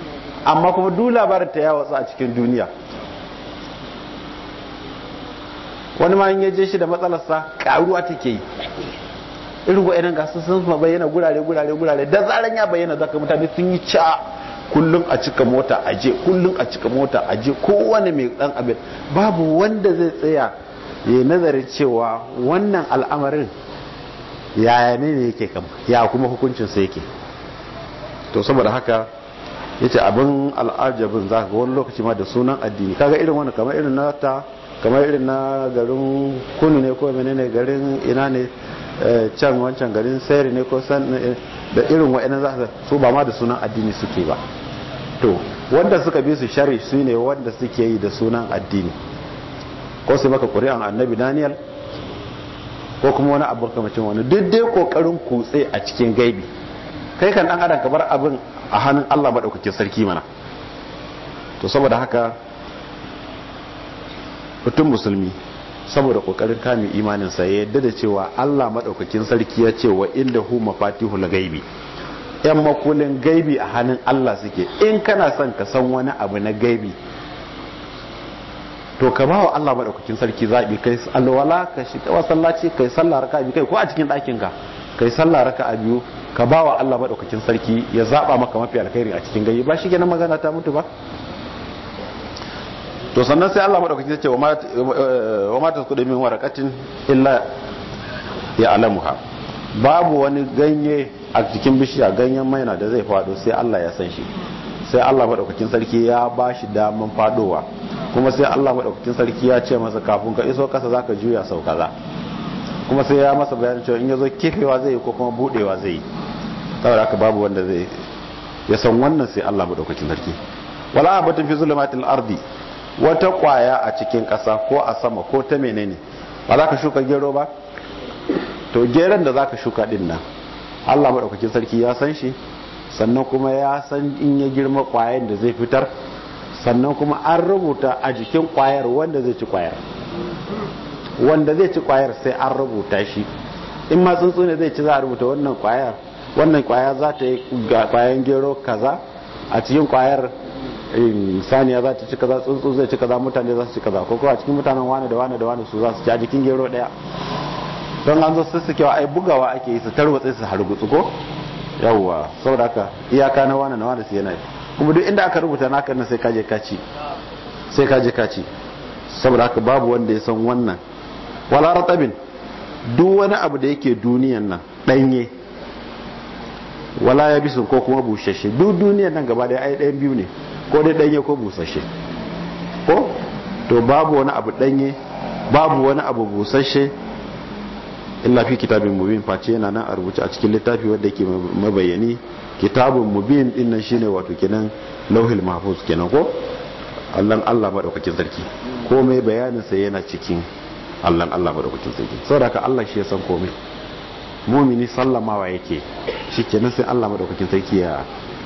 amma kuma duk labarin ta ya watsa a cikin duniya wani ma in yaje shi da matsalarsa karuwa take yi. Irin wa'annan gasu sun bayyana gurare da zaran ya bayyana zaka mutane sun yi ca kullum a cika mota aje kowane mai dan abin, babu wanda zai tsaya ya nazari cewa wannan al'amarin yaya ne yake kama, ya kuma hukuncin sa yake. To saboda haka yace abin al'ajabin zaka ga wani lokaci ma da sunan addini, kaga irin wannan kamar irin na garin Kunu ne ko menene garin ina ne can wancan garin Sayri ne ko san da irin wa'annan za su ba ma da sunan addini suke ba. To wanda suka bi su shari su ne wanda suke yi da sunan addini, ko su maka ƙuri'an annabi Daniel ko kuma wani abu kamacin wani, duk dai kokarin kutse a cikin gaibi. Kai kan dan adam ka bar abin a hannun Allah madaukakin sarki mana. To saboda haka mutum musulmi saboda kokarin kame imanin sa ya yadda da cewa Allah madaukakin sarki ya ce wa indahu mafatihul gaibi, yan makulin gaibi a hannun Allah suke. In kana son ka san wani abu na gaibi to ka ba wa Allah madaukakin sarki zabi, kai alwala ka shiga masallaci kai sallah raka'a biyu, kai ko a cikin ɗakin ka kai sallah raka'a biyu, ka ba wa Allah madaukakin sarki ya zaba maka mafi alkhairi a cikin gaibi. Ba shi kenan magana ta mutu ba. To sannan sai Allah madaukaki ya ce wa ma tasqudu min waraqatin illa ya'lamuha, babu wani ganye a cikin bishiya, ganyen maina da zai fado sai Allah ya san shi, sai Allah madaukakin sarki ya bashi daman fadowa, kuma sai Allah madaukakin sarki ya ce masa kafin ka iso kasa zaka juya sau kaza, kuma sai ya masa bayanin cewa in yazo kifewa zai yi ko kuma budewa zai yi. Saboda haka babu wanda zai ya san wannan sai Allah madaukakin sarki. Wala abatun fi zulumatil ardi, wata kwaya a cikin ƙasa ko a sama ko ta menene, ba za ka shuka gero ba, to geron da za ka shuka din nan Allah maɗaukakin sarki ya san shi, sannan kuma ya san in ya girma kwayan da zai fitar, sannan kuma an rubuta a jikin kwayar wanda zai ci kwayar sai an rubuta shi. In ma tsuntsu ne zai ci, za a rubuta wannan kwaya za ta yi kwayan gero kaza, a cikin kwayar saniya za ta ci kaza, tsuntsu zai ci kaza, mutane za su ci kaza, ko a cikin mutanen wane da wane da wane su za su ci a jikin gero daya. Don an zo sussukewa ai bugawa ake yi su tarwatse su hargutsu ko yawwa, saboda haka iyaka na wane su yana, kuma duk inda aka rubuta naka nan sai kaje kaci saboda haka babu wanda ya san wannan. Wala ratabin, duk wani abu da yake duniyan nan danye, wala ya bisu ko kuma bushashe, duk duniyan nan gaba da ai ɗayan biyu ne, ko dai danye ko busashe ko. To babu wani abu danye, babu wani abu busashe illa fi kitabin mubin, face yana nan a rubuce a cikin littafi wanda yake mabayani. Kitabun mubin din nan shine wato kenan lauhil mahfuz kenan ko, Allah madaukakin sarki, komai bayanin sa yana cikin Allah madaukakin sarki. Saboda haka Allah shi ya san komai, mumini sallamawa yake, shikenan sai Allah madaukakin sarki ya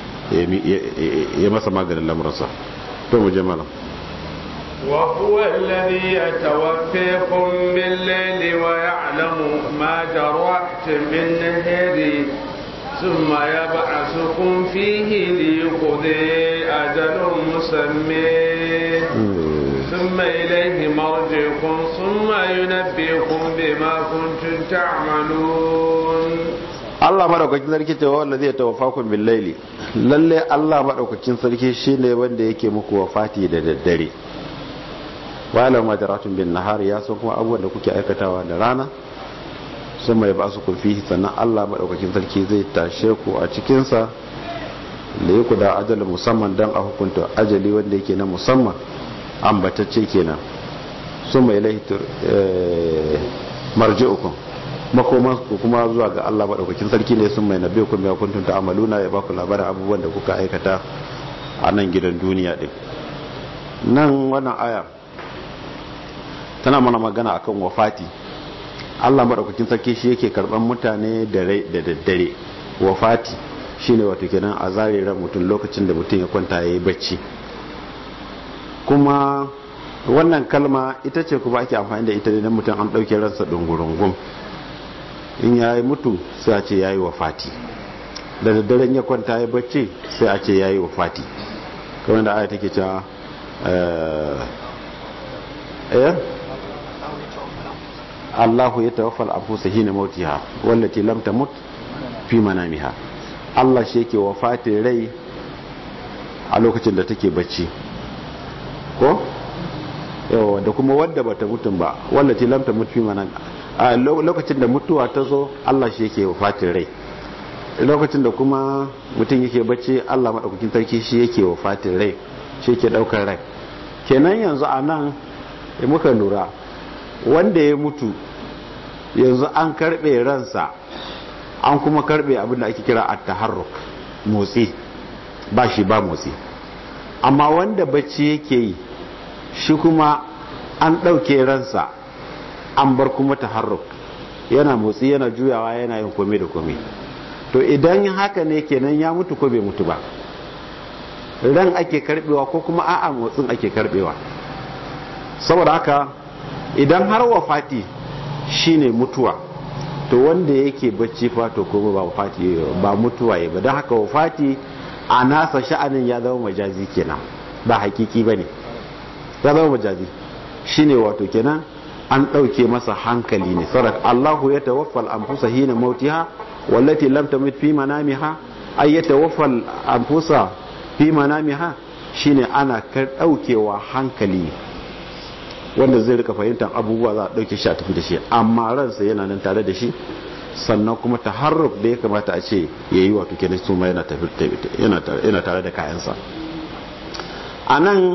masa maganin lamuransa. To mu je malam. وهو الذي يتوفيكم بالليل ويعلم ما جرحتم بالنهار ثم يبعثكم فيه ليقضي أجل مسمى ثم إليه مرجعكم ثم ينبئكم بما كنتم تعملون. Allah madaukakin sarki ce wanda zai tawaffakum bil laili, lalle Allah madaukakin sarki shine wanda yake muku wafati da daddare. Wala majaratun bin nahar, ya san kuma abubuwan da kuke aikatawa da rana. Sun mai ba su kulfi, sannan Allah madaukakin sarki zai tashe ku a cikin sa, da yake da ajali musamman dan a hukunta ajali wanda yake na musamman ambatacce kenan. Sun mai ilaihi marji'ukum, makoman ku kuma zuwa ga Allah madaukakin sarki ne. Sun mai nabe ku ya kuntum ta'amaluna, ya ba ku labarin abubuwan da kuka aikata a nan gidan duniya din. Nan wannan aya tana mana magana akan wafati. Allah madaukakin sarki shi yake karban mutane da rai da daddare. Wafati shine wato kenan a zare ran mutum lokacin da mutum ya kwanta yayi bacci. Kuma wannan kalma ita ce kuma ake amfani da ita idan mutum an dauke ransa dungurungum, in yayi mutu sai a ce yayi wafati. Da daddaren ya kwanta yayi bacci sai a ce yayi wafati. Kamar da aya take cewa Allahu yatawaffa al-anfusa hina mautiha wallati lam tamut fi manamiha. Allah shi yake wafatin rai a lokacin da take bacci ko yawa, da kuma wadda bata mutum ba wallati lam tamut fi manamiha. A lokacin da mutuwa ta zo Allah shi yake wafatin rai, lokacin da kuma mutum yake bacci Allah madaukakin sarki shi yake wafatin rai, shi yake daukar rai. Kenan yanzu anan muka lura wanda ya mutu yanzu an karbe ransa, an kuma karbe abin da ake kira at-taharruk, motsi, ba shi ba motsi. Amma wanda bacci yake yi shi kuma an dauke ransa an bar kuma taharruk, yana motsi, yana juyawa, yana yin komai da komai. To idan haka ne kenan ya mutu ko bai mutu ba, ran ake karbewa ko kuma a'a motsin ake karbewa. Saboda haka idan har wafati shine mutuwa, to wanda yake bacci fato ko ba wafati ba mutuwa ya ba. Don haka wafati a nasa sha'anin ya zama majazi kenan, ba hakiki bane, ya zama majazi. Shine wato kenan an dauke masa hankali ne. Saboda Allahu ya tawaffal anfusa hina mautiha wallati lam tamut fi manamiha, ay yatawaffal anfusa fi manamiha shine ana daukewa hankali wanda zai rika fahimtar abubuwa, za a dauke shi a tafi da shi, amma ransa yana nan tare da shi. Sannan kuma taharruk da ya kamata a ce yayi wato kenan su ma yana tare da kayansa. Anan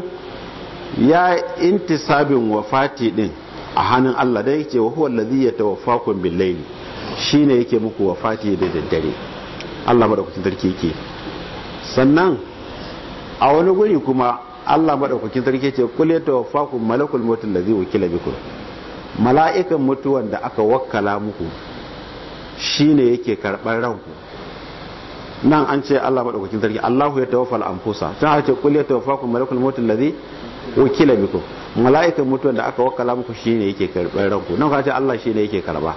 ya intisabin wafati din a hannun Allah da yake wa huwa allazi yatawaffakum bil layli, shine yake muku wafati da daddare. Allah madaukakin sarki yake. Sannan a wani guri kuma Allah madaukakin sarki ce kul yatawaffakum malakul maut allazi wukila bikum, mala'ikan mutuwan da aka wakkala muku shine yake karban ranku. Nan an ce Allah madaukakin sarki Allahu yatawaffal anfusa, sai ce kul yatawaffakum malakul maut allazi wukila bikum, mala'ikan mutuwan da aka wakkala muku shine yake karban ranku. Nan ka ce Allah shine yake karba.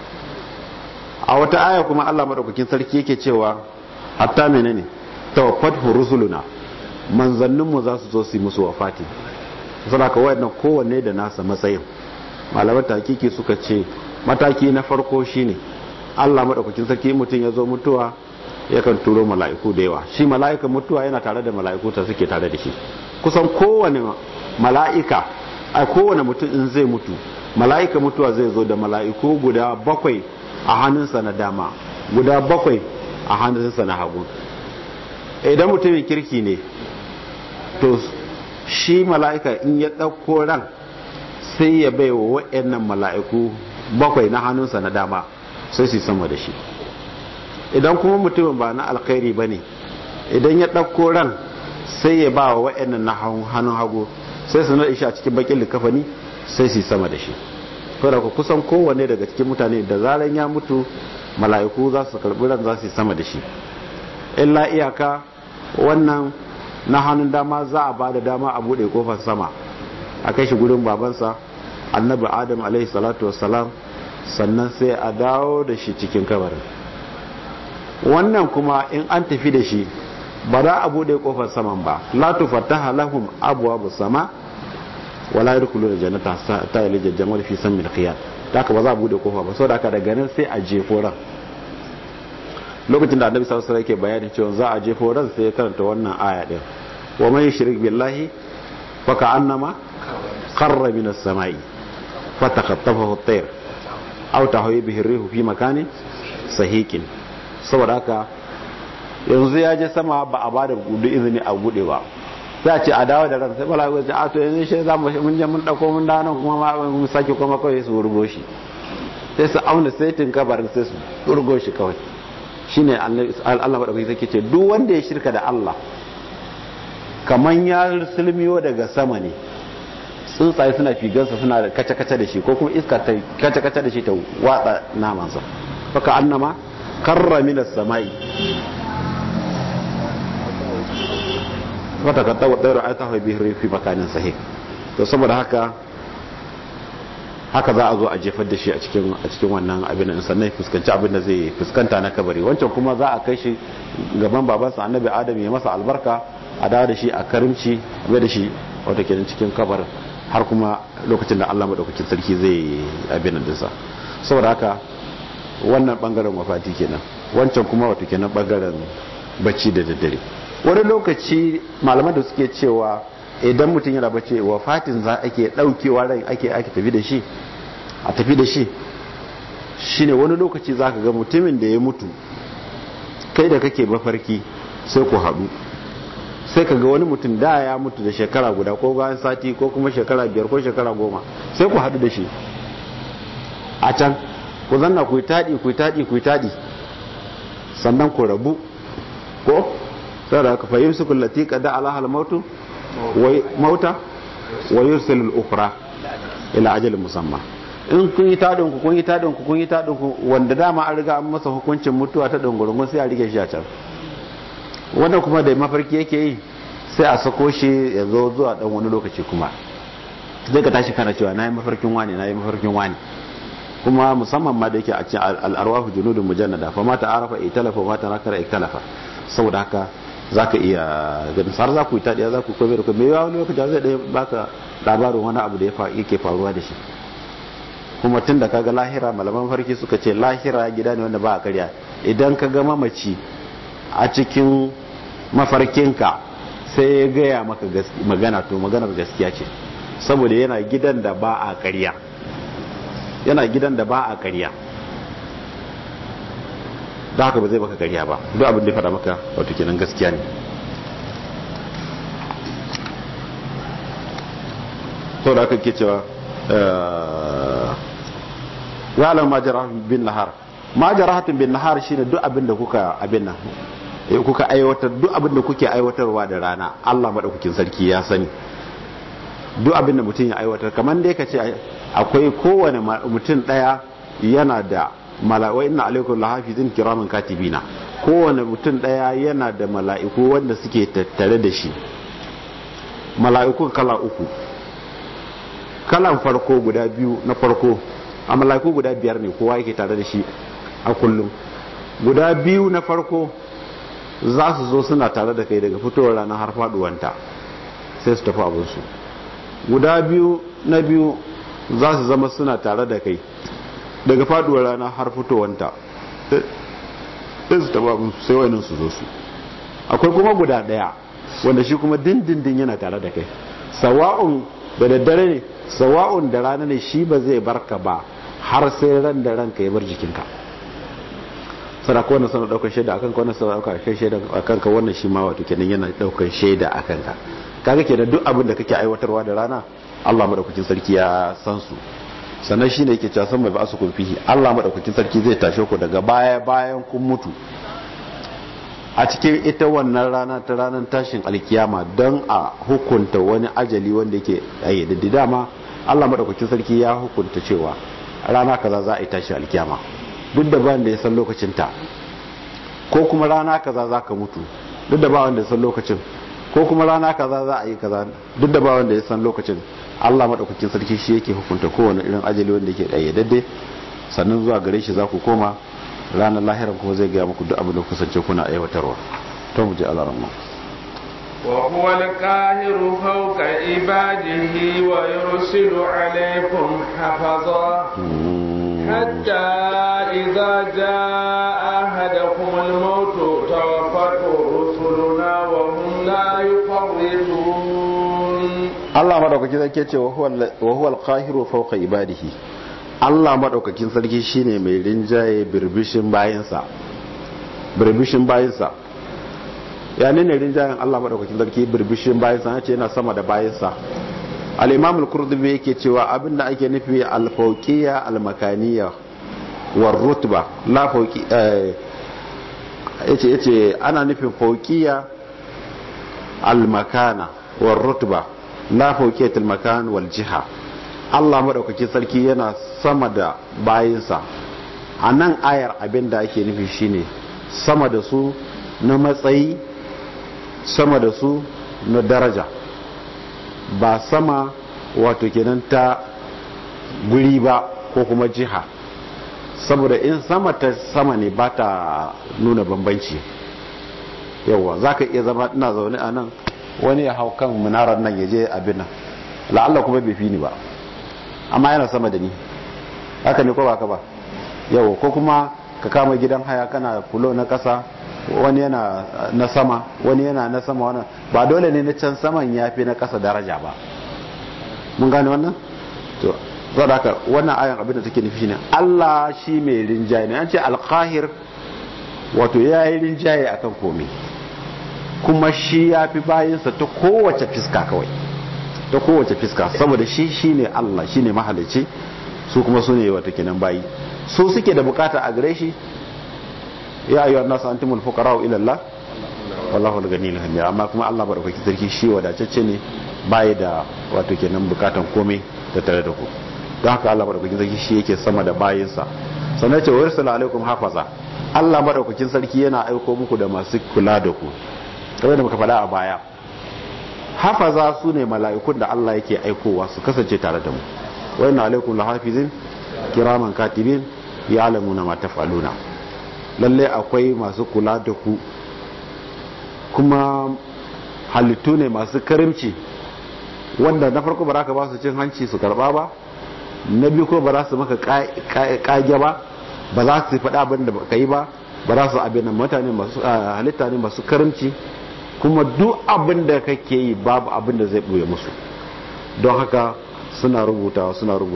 A wata aya kuma Allah madaukakin sarki yake cewa hatta menene tawaffatu rusuluna, manzanninmu za su zo su yi musu wafati. Saboda ka wayannan kowanne da nasa matsayin. Malaman hakiki suka ce mataki na farko shine Allah madaukakin sarki mutum ya zo mutuwa yakan turo mala'iku da yawa. Shi mala'ikan mutuwa yana tare da mala'iku ta suke tare da shi. Kusan kowane mala'ika a kowane mutum in zai mutu, mala'ikan mutuwa zai zo da mala'iku guda 7 a hannunsa na dama, guda 7 a hannunsa na hagu. Idan mutumin kirki ne, to shi mala'ika in ya ɗauko ran sai ya bai wa waɗannan mala'iku 7 na hannunsa na dama sai su sama da shi. Idan kuma mutumin ba na alkhairi ba ne, idan ya ɗauko ran sai ya ba wa waɗannan na hannun hagu sai su naɗe shi a cikin bakin likafani sai su sama da shi. Kada ku kusan kowanne daga cikin mutane da zaran ya mutu mala'iku za su karɓi ran za su sama da shi. Illa iyaka wannan na hannun dama za a ba da dama a buɗe kofar sama a kai shi gurin babansa annabi Adam alaihi salatu wassalam, sannan sai a dawo da shi cikin kabarin. Wannan kuma in an tafi da shi ba za a buɗe kofar saman ba, la tufattaha lahum abwabus sama wala yadkhuluna jannata ta yalija jamal fi samil khiyat. Haka ba za a buɗe kofa ba, saboda haka daga nan sai a jefo ran. Lokacin da annabi sallallahu alaihi wasallam yake bayani cewa za a jefo ran sai ya karanta wannan aya din, wa man yushrik billahi fa ka'annama qarra min as-sama'i fatakhattafahu at-tayr aw tahwi bihi ar-rihu fi makanin sahiqin. Saboda haka yanzu ya je sama ba a bada gudu izini a bude ba, sai a ce a dawo da ran, sai malaiku ce a to yanzu shi za mu mun je mun dauko mun dawo kuma ma mun sake kuma kawai su rugo shi, sai su auna saitin kabarin sai su rugo shi kawai. Shine Allah madaukaki take ce duk wanda ya shirka da Allah kaman ya sulmiyo daga sama ne, tsuntsaye suna figansa suna da kace-kace da shi, ko kuma iska ta kace-kace da shi ta watsa namansa, faka annama karra minas sama'i wata katta wadda ra'ayta hu bihi fi makanin sahih. To saboda haka za a zo a jefar da shi a cikin wannan abin nan, sannan fuskanci abin da zai fuskanta na kabari. Wancan kuma za a kai shi gaban babansa annabi Adam ya masa albarka, a dawo da shi a karimci, bai da shi wata kenan cikin kabar har kuma lokacin da Allah madaukakin sarki zai abin nan dinsa. saboda haka wannan bangaren wafati kenan, wancan kuma wato kenan bangaren bacci da daddare. Wani lokaci malaman da suke cewa idan mutum yana bacci wafatin za ake daukewa rai ake tafi da shi a tafi da shi shine wani lokaci zaka ga mutumin da ya mutu kai da kake mafarki sai ku haɗu, sai ka ga wani mutum da ya mutu da shekara guda ko bayan sati ko kuma shekara 5 ko shekara 10 sai ku haɗu da shi a can ku zanna ku yi taɗi sannan ku rabu ko sai da ka fahimci kullati kada alahal mauta wa yursilul ukhra ila ajalin musamma. In kun yi taɗin ku wanda dama an riga an masa hukuncin mutuwa ta dungurungun sai a rike shi a can, wannan kuma da mafarki yake yi sai a sako shi ya zo zuwa dan wani lokaci kuma zai ka tashi kana cewa nayi mafarkin wani kuma musamman ma da yake a cikin al-arwahu junudun mujannada fa ma ta'arafa italafa ma tarakara ikhtalafa. Saboda haka zaka iya ganin har za ku yi tadiya za ku kobe da me yawa wani lokaci zai dai baka labarin wani abu da yake faruwa da shi. Kuma tunda kaga lahira, malaman farki suka ce lahira gida ne wanda ba a karya. Idan ka ga mamaci a cikin mafarkinka sai ya gaya maka magana, to maganar gaskiya ce, saboda yana gidan da ba a karya, da haka ba zai baka karya ba, duk abin da ya faɗa maka wato kenan gaskiya ne. to da aka ke cewa ya alam majarahatun bin nahar shine duk abin da kuka aiwatar, duk abin da kuke aiwatarwa da rana Allah madaukakin sarki ya sani. Duk abin da mutum ya aiwatar, kamar dai ka ce akwai kowane mutum daya yana da mala'iku, inna alaikum lahafizin kiraman katibina, kowane mutum daya yana da mala'iku wanda suke tattare da shi. Mala'iku kala uku, kalan farko guda biyu na farko a mala'iku guda 5 ne kowa yake tare da shi a kullum. Guda biyu na farko za su zo suna tare da kai daga fitowar rana har faduwanta sai su tafi abinsu. Guda biyu na biyu za su zama suna tare da kai daga faduwar rana har fitowanta sai su tafi abinsu, sai wani su zo su. Akwai kuma guda daya wanda shi kuma dindindin yana tare da kai, sawa'un da daddare ne sawa'un da rana ne, shi ba zai barka ba har sai ran da ranka ya bar jikinka. Sadaka wannan sana daukar shaida akan ka, wannan sana daukar shaida akan ka, wannan shi ma wato kenan yana daukar shaida akan ka. Kaga kenan duk abin da kake aiwatarwa da rana Allah madaukakin sarki ya san su. Sannan shine yake cewa san mai ba su kun fihi, Allah madaukakin sarki zai tashe ku daga bayan kun mutu a cikin ita wannan rana ta ranar tashin alkiyama don a hukunta wani ajali wanda yake ayyadaddi. Dama Allah madaukakin sarki ya hukunta cewa rana kaza za a yi tashin alkiyama, duk da ba wanda ya san lokacin ta, ko kuma rana kaza za ka mutu duk da ba wanda ya san lokacin, ko kuma rana kaza za a yi kaza duk da ba wanda ya san lokacin. Allah madaukakin sarki shi yake hukunta kowane irin ajali wanda yake ayyadadde, sannan zuwa gare shi za ku koma ranar lahiran kuma zai gaya muku duk abin da kusance kuna aiwatarwa. To mu je alaramma. وهو القاهر فوق عباده ويرسل عليكم حفظا حتى إذا جاء أحدكم الموت توفته رسلنا وهم لا يفرطون. الله مدوكاkin sarki ce wa huwa al-qahiru fawqa ibadihi. Allah madaukakin sarki shine mai rinjaye birbishin bayinsa. Ya ne rinjayen Allah madaukakin sarki birbishin bayinsa, yace yana sama da bayinsa. Al-Imam al-Qurtubi yake cewa abinda ake nufi al-fawqiyya al-makaniyya war rutba la fawqi yace ana nufin fawqiyya al-makana war rutba la fawqiyat al-makan wal jiha. Allah madaukakin sarki yana sama da bayinsa. A nan ayar abinda ake nufi shine sama da su na matsayi, sama da su na daraja, ba sama wato kenan ta guri ba ko kuma jiha. Saboda in sama ta sama ne ba ta nuna bambanci. Yawa za ka iya zama ina zaune a nan, wani ya hau kan munarar nan ya je abin nan, la'alla kuma bai fi ni ba, amma yana sama da ni. haka ne ko ba ka ba yau, ko kuma ka kama gidan haya kana fulo na kasa, wani yana na sama wani yana na sama, wannan ba dole ne na can saman yafi na kasa daraja ba. mun gane wannan to saboda haka wannan ayan abin da take nufi shine Allah shi mai rinjaye ne. an ce al-qahir wato yayi rinjaye akan komai, kuma shi yafi bayinsa ta kowace fiska kawai, ta kowace fiska, saboda shi shine Allah, shine mahalicci, su kuma su ne wato kenan bayi, su suke da bukata a gare shi. ya ayyuhan nasu antumul fuqara'u ila Allah wallahu al-ghaniyyul hamid. amma kuma Allah barkaki sarki shi wadatacce ne, bai da wato kenan bukatan komai da tare da ku. don haka Allah barkaki sarki shi yake sama da bayinsa. sannan ce wa yursala alaikum hafaza, Allah madaukakin sarki yana aiko muku da masu kula da ku, kamar da muka faɗa a baya. hafaza su ne mala'ikun da Allah yake aikowa su kasance tare da mu. wa inna alaikum lahafizin kiraman katibin ya'lamuna ma taf'aluna. lalle akwai masu kula da ku, kuma halittu ne masu karimci, wanda na farko ba za ka ba su cin hanci su karba ba, na biyu ko ba za su maka kage ba, ba za su faɗa abin da ka yi ba, ba za su abin da mutane masu halitta ne masu karimci, kuma duk abin da kake yi babu abin da zai ɓoye musu. don haka suna rubutawa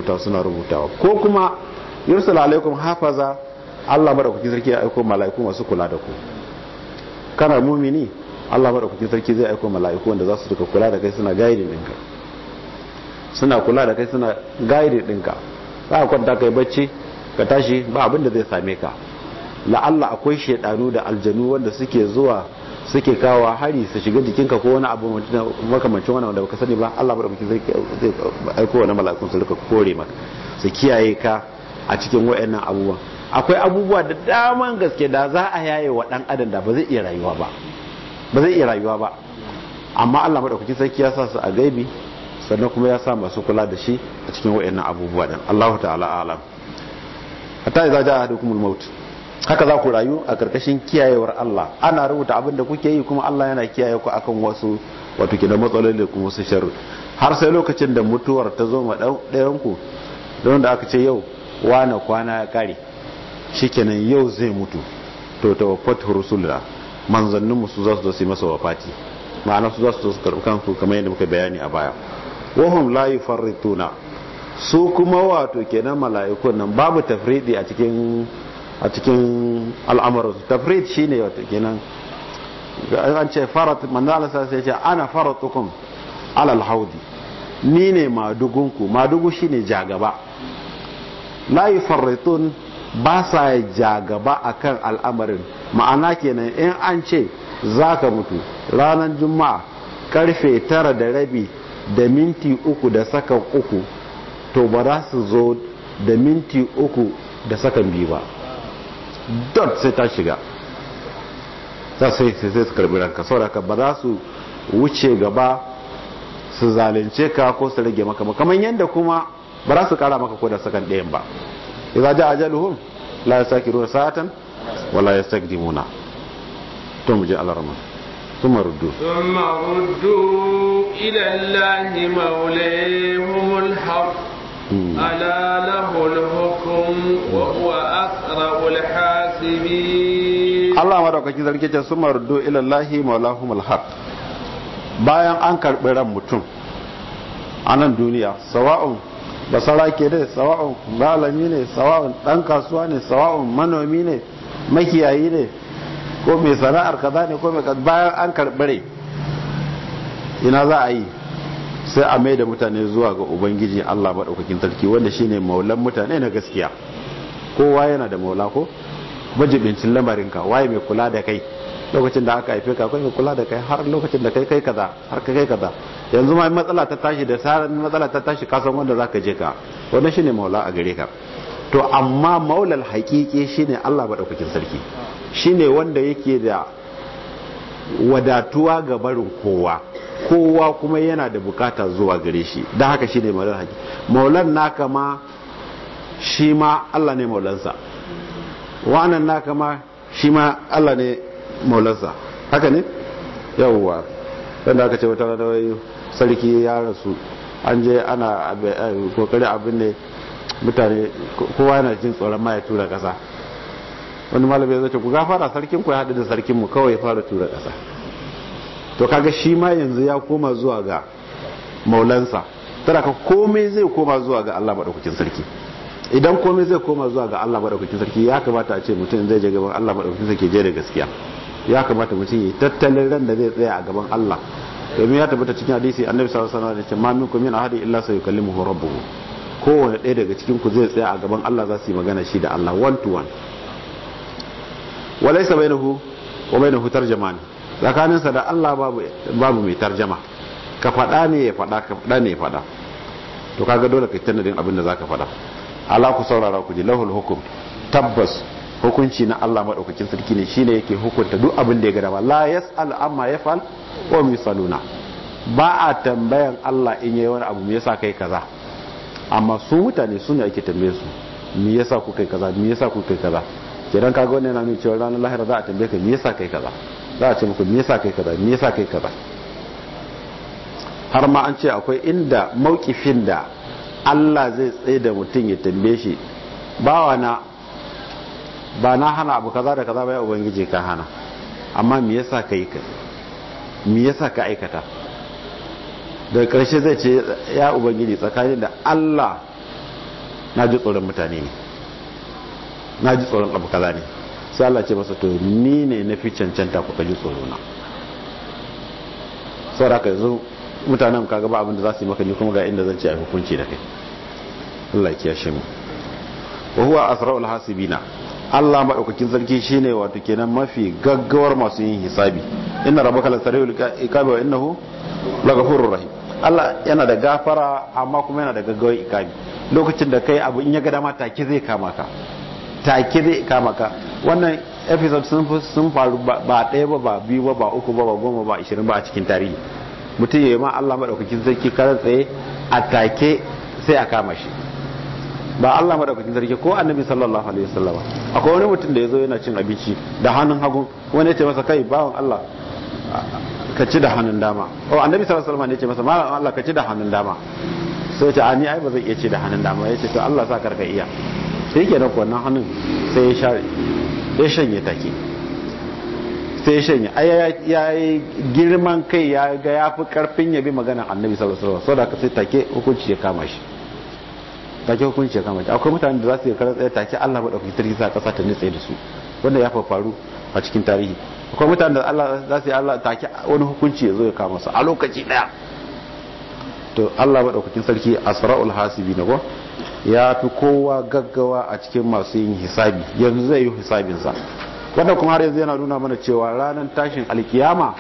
ko kuma yursal alaikum hafaza, Allah madaukakin sarki ya aiko mala'iku masu kula da ku. kana mumini, Allah madaukakin sarki zai aiko mala'iku wanda za su duka kula da kai, suna guide ɗinka, suna kula da kai, suna guide ɗinka. za ka kwanta kai bacci ka tashi ba abin da zai same ka. la'alla akwai shedanu da aljanu wanda suke zuwa suke kawo hari su shiga jikinka ko wani abu makamancin wani wanda baka sani ba. Allah madaukakin sarki zai aiko wani mala'ikun su duka kore maka, su kiyaye ka a cikin wayannan abubuwan. akwai abubuwa da daman gaske da za a yaye wa dan adam da ba zai iya rayuwa ba, amma Allah madaukakin sarki ya sa su a gaibi, sannan kuma ya sa masu kula da shi a cikin wayannan abubuwa dan Allah ta'ala alam. hatta idza jaa ahadukumul maut, haka za ku rayu a karkashin kiyayewar Allah. ana rubuta abin da kuke yi, kuma Allah yana kiyaye ku akan wasu wato kidan matsaloli da kuma wasu sharri, har sai lokacin da mutuwar ta zo ma ɗayan ku, don da aka ce yau wani kwana ya kare, shikenan yau zai mutu, to tawaffatu rusuluna, manzannin musu za su zo su masa wafati, ma'ana su za su zo su karɓi kansu kamar yadda muka bayani a baya. wahum la yufarrituna, su kuma wato kenan mala'ikun nan babu tafridi a cikin al'amuransu. tafrid shine wato kenan an ce farat, manzo Allah sai ya ce ana faratukum alal haudi, ni ne madugunku. madugu shine jagaba. la yufarritun, ba sa jagaba akan al'amarin. ma'ana kenan in an ce zaka mutu ranar juma'a karfe 9:30 da minti 3 da sakan 3, to ba za su zo da minti 3 da sakan 2 ba, dot sai ta shiga, sai su karbi ranka. saboda ba za su wuce gaba su zalunce ka ko su rage maka, kamar yadda kuma ba za su kara maka ko da sakan ɗayan ba. idza jaa ajaluhum la yastakiruna sa'atan wa la yastakdimuna. to mu je alarma ثم ردوا إلى الله مولاهم الحق ألا له الحكم وهو أسرع الحاسبين. الله مدوكاkin sarki ce ثم ردوا إلى الله مولاهم الحق. bayan an karɓi ran mutum a nan duniya, sawa'un basarake ne, sawa'un malami ne, sawa'un ɗan kasuwa ne, sawa'un manomi ne, makiyayi ne, ko mai sana'ar kaza ne, ko mai bayan an karɓare ina za a yi, sai a mai da mutane zuwa ga ubangiji Allah maɗaukakin sarki, wanda shine maulan mutane na gaskiya. kowa yana da maula ko majibincin lamarinka, waye mai kula da kai lokacin da aka haife ka, akwai mai kula da kai har lokacin da kai kaza, har ka kai kaza. yanzu ma matsala ta tashi, da saran matsala ta tashi, ka san wanda zaka je ka, wannan shine maula a gare ka. to amma maulal haƙiƙi shine Allah maɗaukakin sarki, shine wanda yake da wadatuwa ga barin kowa kuma yana da bukata zuwa gare shi. don haka shine maulan haƙiƙi. maulan naka ma shi ma Allah ne maulansa, wa'annan naka ma shi ma Allah ne maulansa, haka ne. yawwa wanda aka ce wata rana sarki ya rasu, an je ana kokari abin ne mutane kowa yana jin tsoron ma ya tura kasa. Wani malami ya ce ku gafara sarkin ku ya haɗu da sarkin mu kawai ya fara tura kasa. To kaga shi ma yanzu ya koma zuwa ga maulansa, tara ka komai zai koma zuwa ga Allah madaukakin sarki. Idan komai zai koma zuwa ga Allah madaukakin sarki, ya kamata a ce mutum zai je gaban Allah madaukakin sarki je da gaskiya. Ya kamata mutum ya tattalin ran da zai tsaya a gaban Allah, domin ya tabbata cikin hadisi annabi sallallahu alaihi wasallam ya ce ma minkum min ahadin illa sayukallimuhu rabbuhu. Kowane ɗaya daga cikin ku zai tsaya a gaban Allah, za su yi magana shi da Allah one to one. Walaysa bainahu wa bainahu tarjaman, tsakaninsa da Allah babu mai tarjama. Ka faɗa ne ya faɗa, ka faɗa ne ya faɗa. To kaga dole ka tanadin abin da zaka faɗa. Allah ku saurara ku ji, lahul hukum, tabbas hukunci na Allah madaukakin sarki ne, shine yake hukunta duk abin da ya ga dama. La yas'al amma yaf'al wa hum yusaluna. Ba a tambayan Allah in yayi wani abu me yasa kai kaza, amma su mutane su ne ake tambaye su me yasa ku kai kaza, me yasa ku kai kaza. Kidan kaga wannan yana nuna cewa ranar lahira za a tambaye ka me yasa kai kaza, za a ce muku me yasa kai kaza, me yasa kai kaza. Har ma an ce akwai inda mauƙifin da Allah zai tsaye da mutum ya tambaye shi, bawa na ba na hana abu kaza da kaza ba ya ubangiji ka hana, amma me yasa ka yi ka, me yasa ka aikata. Daga ƙarshe zai ce ya ubangiji tsakanin da Allah na ji tsoron mutane ne, na ji tsoron abu kaza ne. Sai Allah ce masa to ni ne na fi cancanta kuka ji tsoro na. Saboda haka yanzu mutanen kaga ba abin da za su yi maka, ni kuma ga inda zan ce a hukunci da kai. Allah ya kiyashe mu. Wa huwa asra'ul hasibina, Allah madaukakin sarki shine wato kenan mafi gaggawar masu yin hisabi. Inna rabbaka lasari'ul iqabi wa innahu laghafurur rahim. Allah yana da gafara amma kuma yana da gaggawar iqabi. Lokacin da kai abu in ya ga dama take zai kama ka, take zai kama ka. Wannan episode sun faru ba ɗaya ba biyu ba uku ba goma ba 20 ba a cikin tarihi. Mutum ya yi ma Allah madaukakin sarki karan tsaye a take sai a kama shi. Ba Allah madaukakin sarki ko annabi sallallahu alaihi wasallam, akwai wani mutum da yazo yana cin abinci da hannun hagu, wani ya ce masa kai bawon Allah ka ci da hannun dama. Annabi sallallahu alaihi wasallam ne ya ce masa malam Allah ka ci da hannun dama. Sai ya ce ani ai ba zai iya ci da hannun dama. Ya ce to Allah sa karka iya. Sai kenan wannan hannun sai ya share, ya shanye take, sai ya shanye. Ya yi girman kai, ya ga ya fi karfin ya bi maganar annabi sallallahu alaihi wasallam, saboda sai take hukunci ya kama shi. Take hukunci ya kama shi. Akwai mutanen da za su yi karar tsaye take Allah madaukakin sarki sa kasa ta nitse da su, wanda ya faru a cikin tarihi. Akwai mutanen da Allah za su yi Allah take wani hukunci ya zo ya kama su a lokaci daya. To Allah madaukakin sarki asra'ul hasibi ne ko ya fi kowa gaggawa a cikin masu yin hisabi. Yanzu zai yi hisabinsa, wanda kuma har yanzu yana nuna mana cewa ranar tashin alkiyama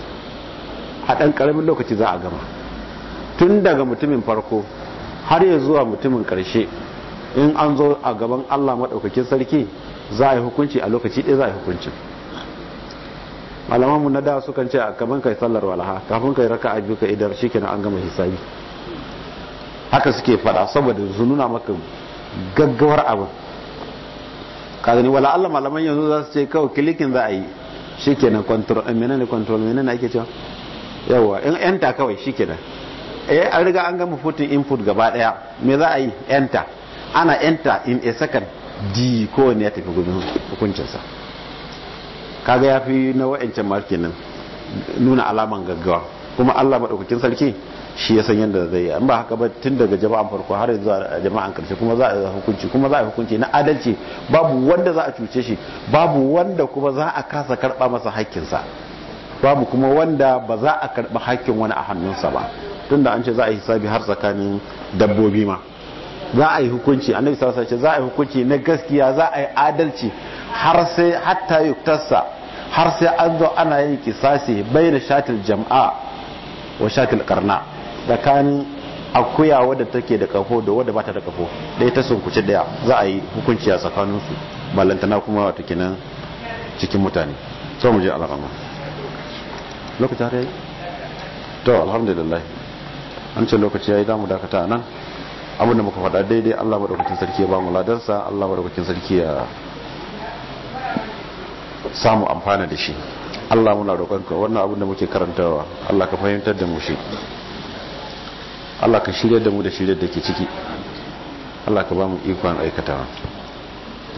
a ɗan ƙaramin lokaci za a gama, tun daga mutumin farko har ya zuwa mutumin ƙarshe. In an zo a gaban Allah maɗaukakin sarki za a yi hukunci a lokaci ɗaya, za a yi hukunci. Malamanmu na da sukan ce kaman kai sallar walaha kafin kai raka'a biyu ka idar shikenan an gama hisabi. Haka suke fada saboda su nuna maka gaggawar abin. Ka gani wala Allah malaman yanzu za su ce kawai clicking za a yi shikenan, control menene ake cewa yawa in enter kawai shikenan. An riga an gama putting input gaba daya, me za a yi enter, ana enter in a second di kowane ya tafi gudun hukuncinsa. Kaga ya fi na wa'ancan markin nan nuna alaman gaggawa, kuma Allah maɗaukakin sarki shi ya san yadda zai yi. An ba haka ba tun daga jama'an farko har zuwa jama'an karshe kuma za a hukunci, kuma za a hukunci na adalci, babu wanda za a cuce shi, babu wanda kuma za a kasa karɓa masa haƙƙinsa, babu kuma wanda ba za a karɓi haƙƙin wani a hannunsa ba. Tunda an ce za a yi hisabi har tsakanin dabbobi ma za a yi hukunci, annabi sallallahu alaihi wasallam za a yi hukunci na gaskiya, za a yi adalci har sai hatta yuktarsa, har sai an zo ana yin kisasi baina shatil jam'a wa shatil qarna, tsakanin akuya wadda take da kafo da wadda bata da kafo, dai ta sunkuce daya, za a yi hukunci a tsakanin su, ballantana kuma wato kenan cikin mutane. So mu je al'amma lokaci har yayi to alhamdulillah an ce lokaci yayi, zamu dakata nan. Abinda muka faɗa daidai Allah madaukakin sarki ya ba mu ladarsa, Allah madaukakin sarki ya samu amfana da shi. Allah muna roƙonka wannan abin da muke karantawa Allah ka fahimtar da mu shi, Allah ka shirye da mu da shirye da ke ciki, Allah ka ba mu ikon aikatawa.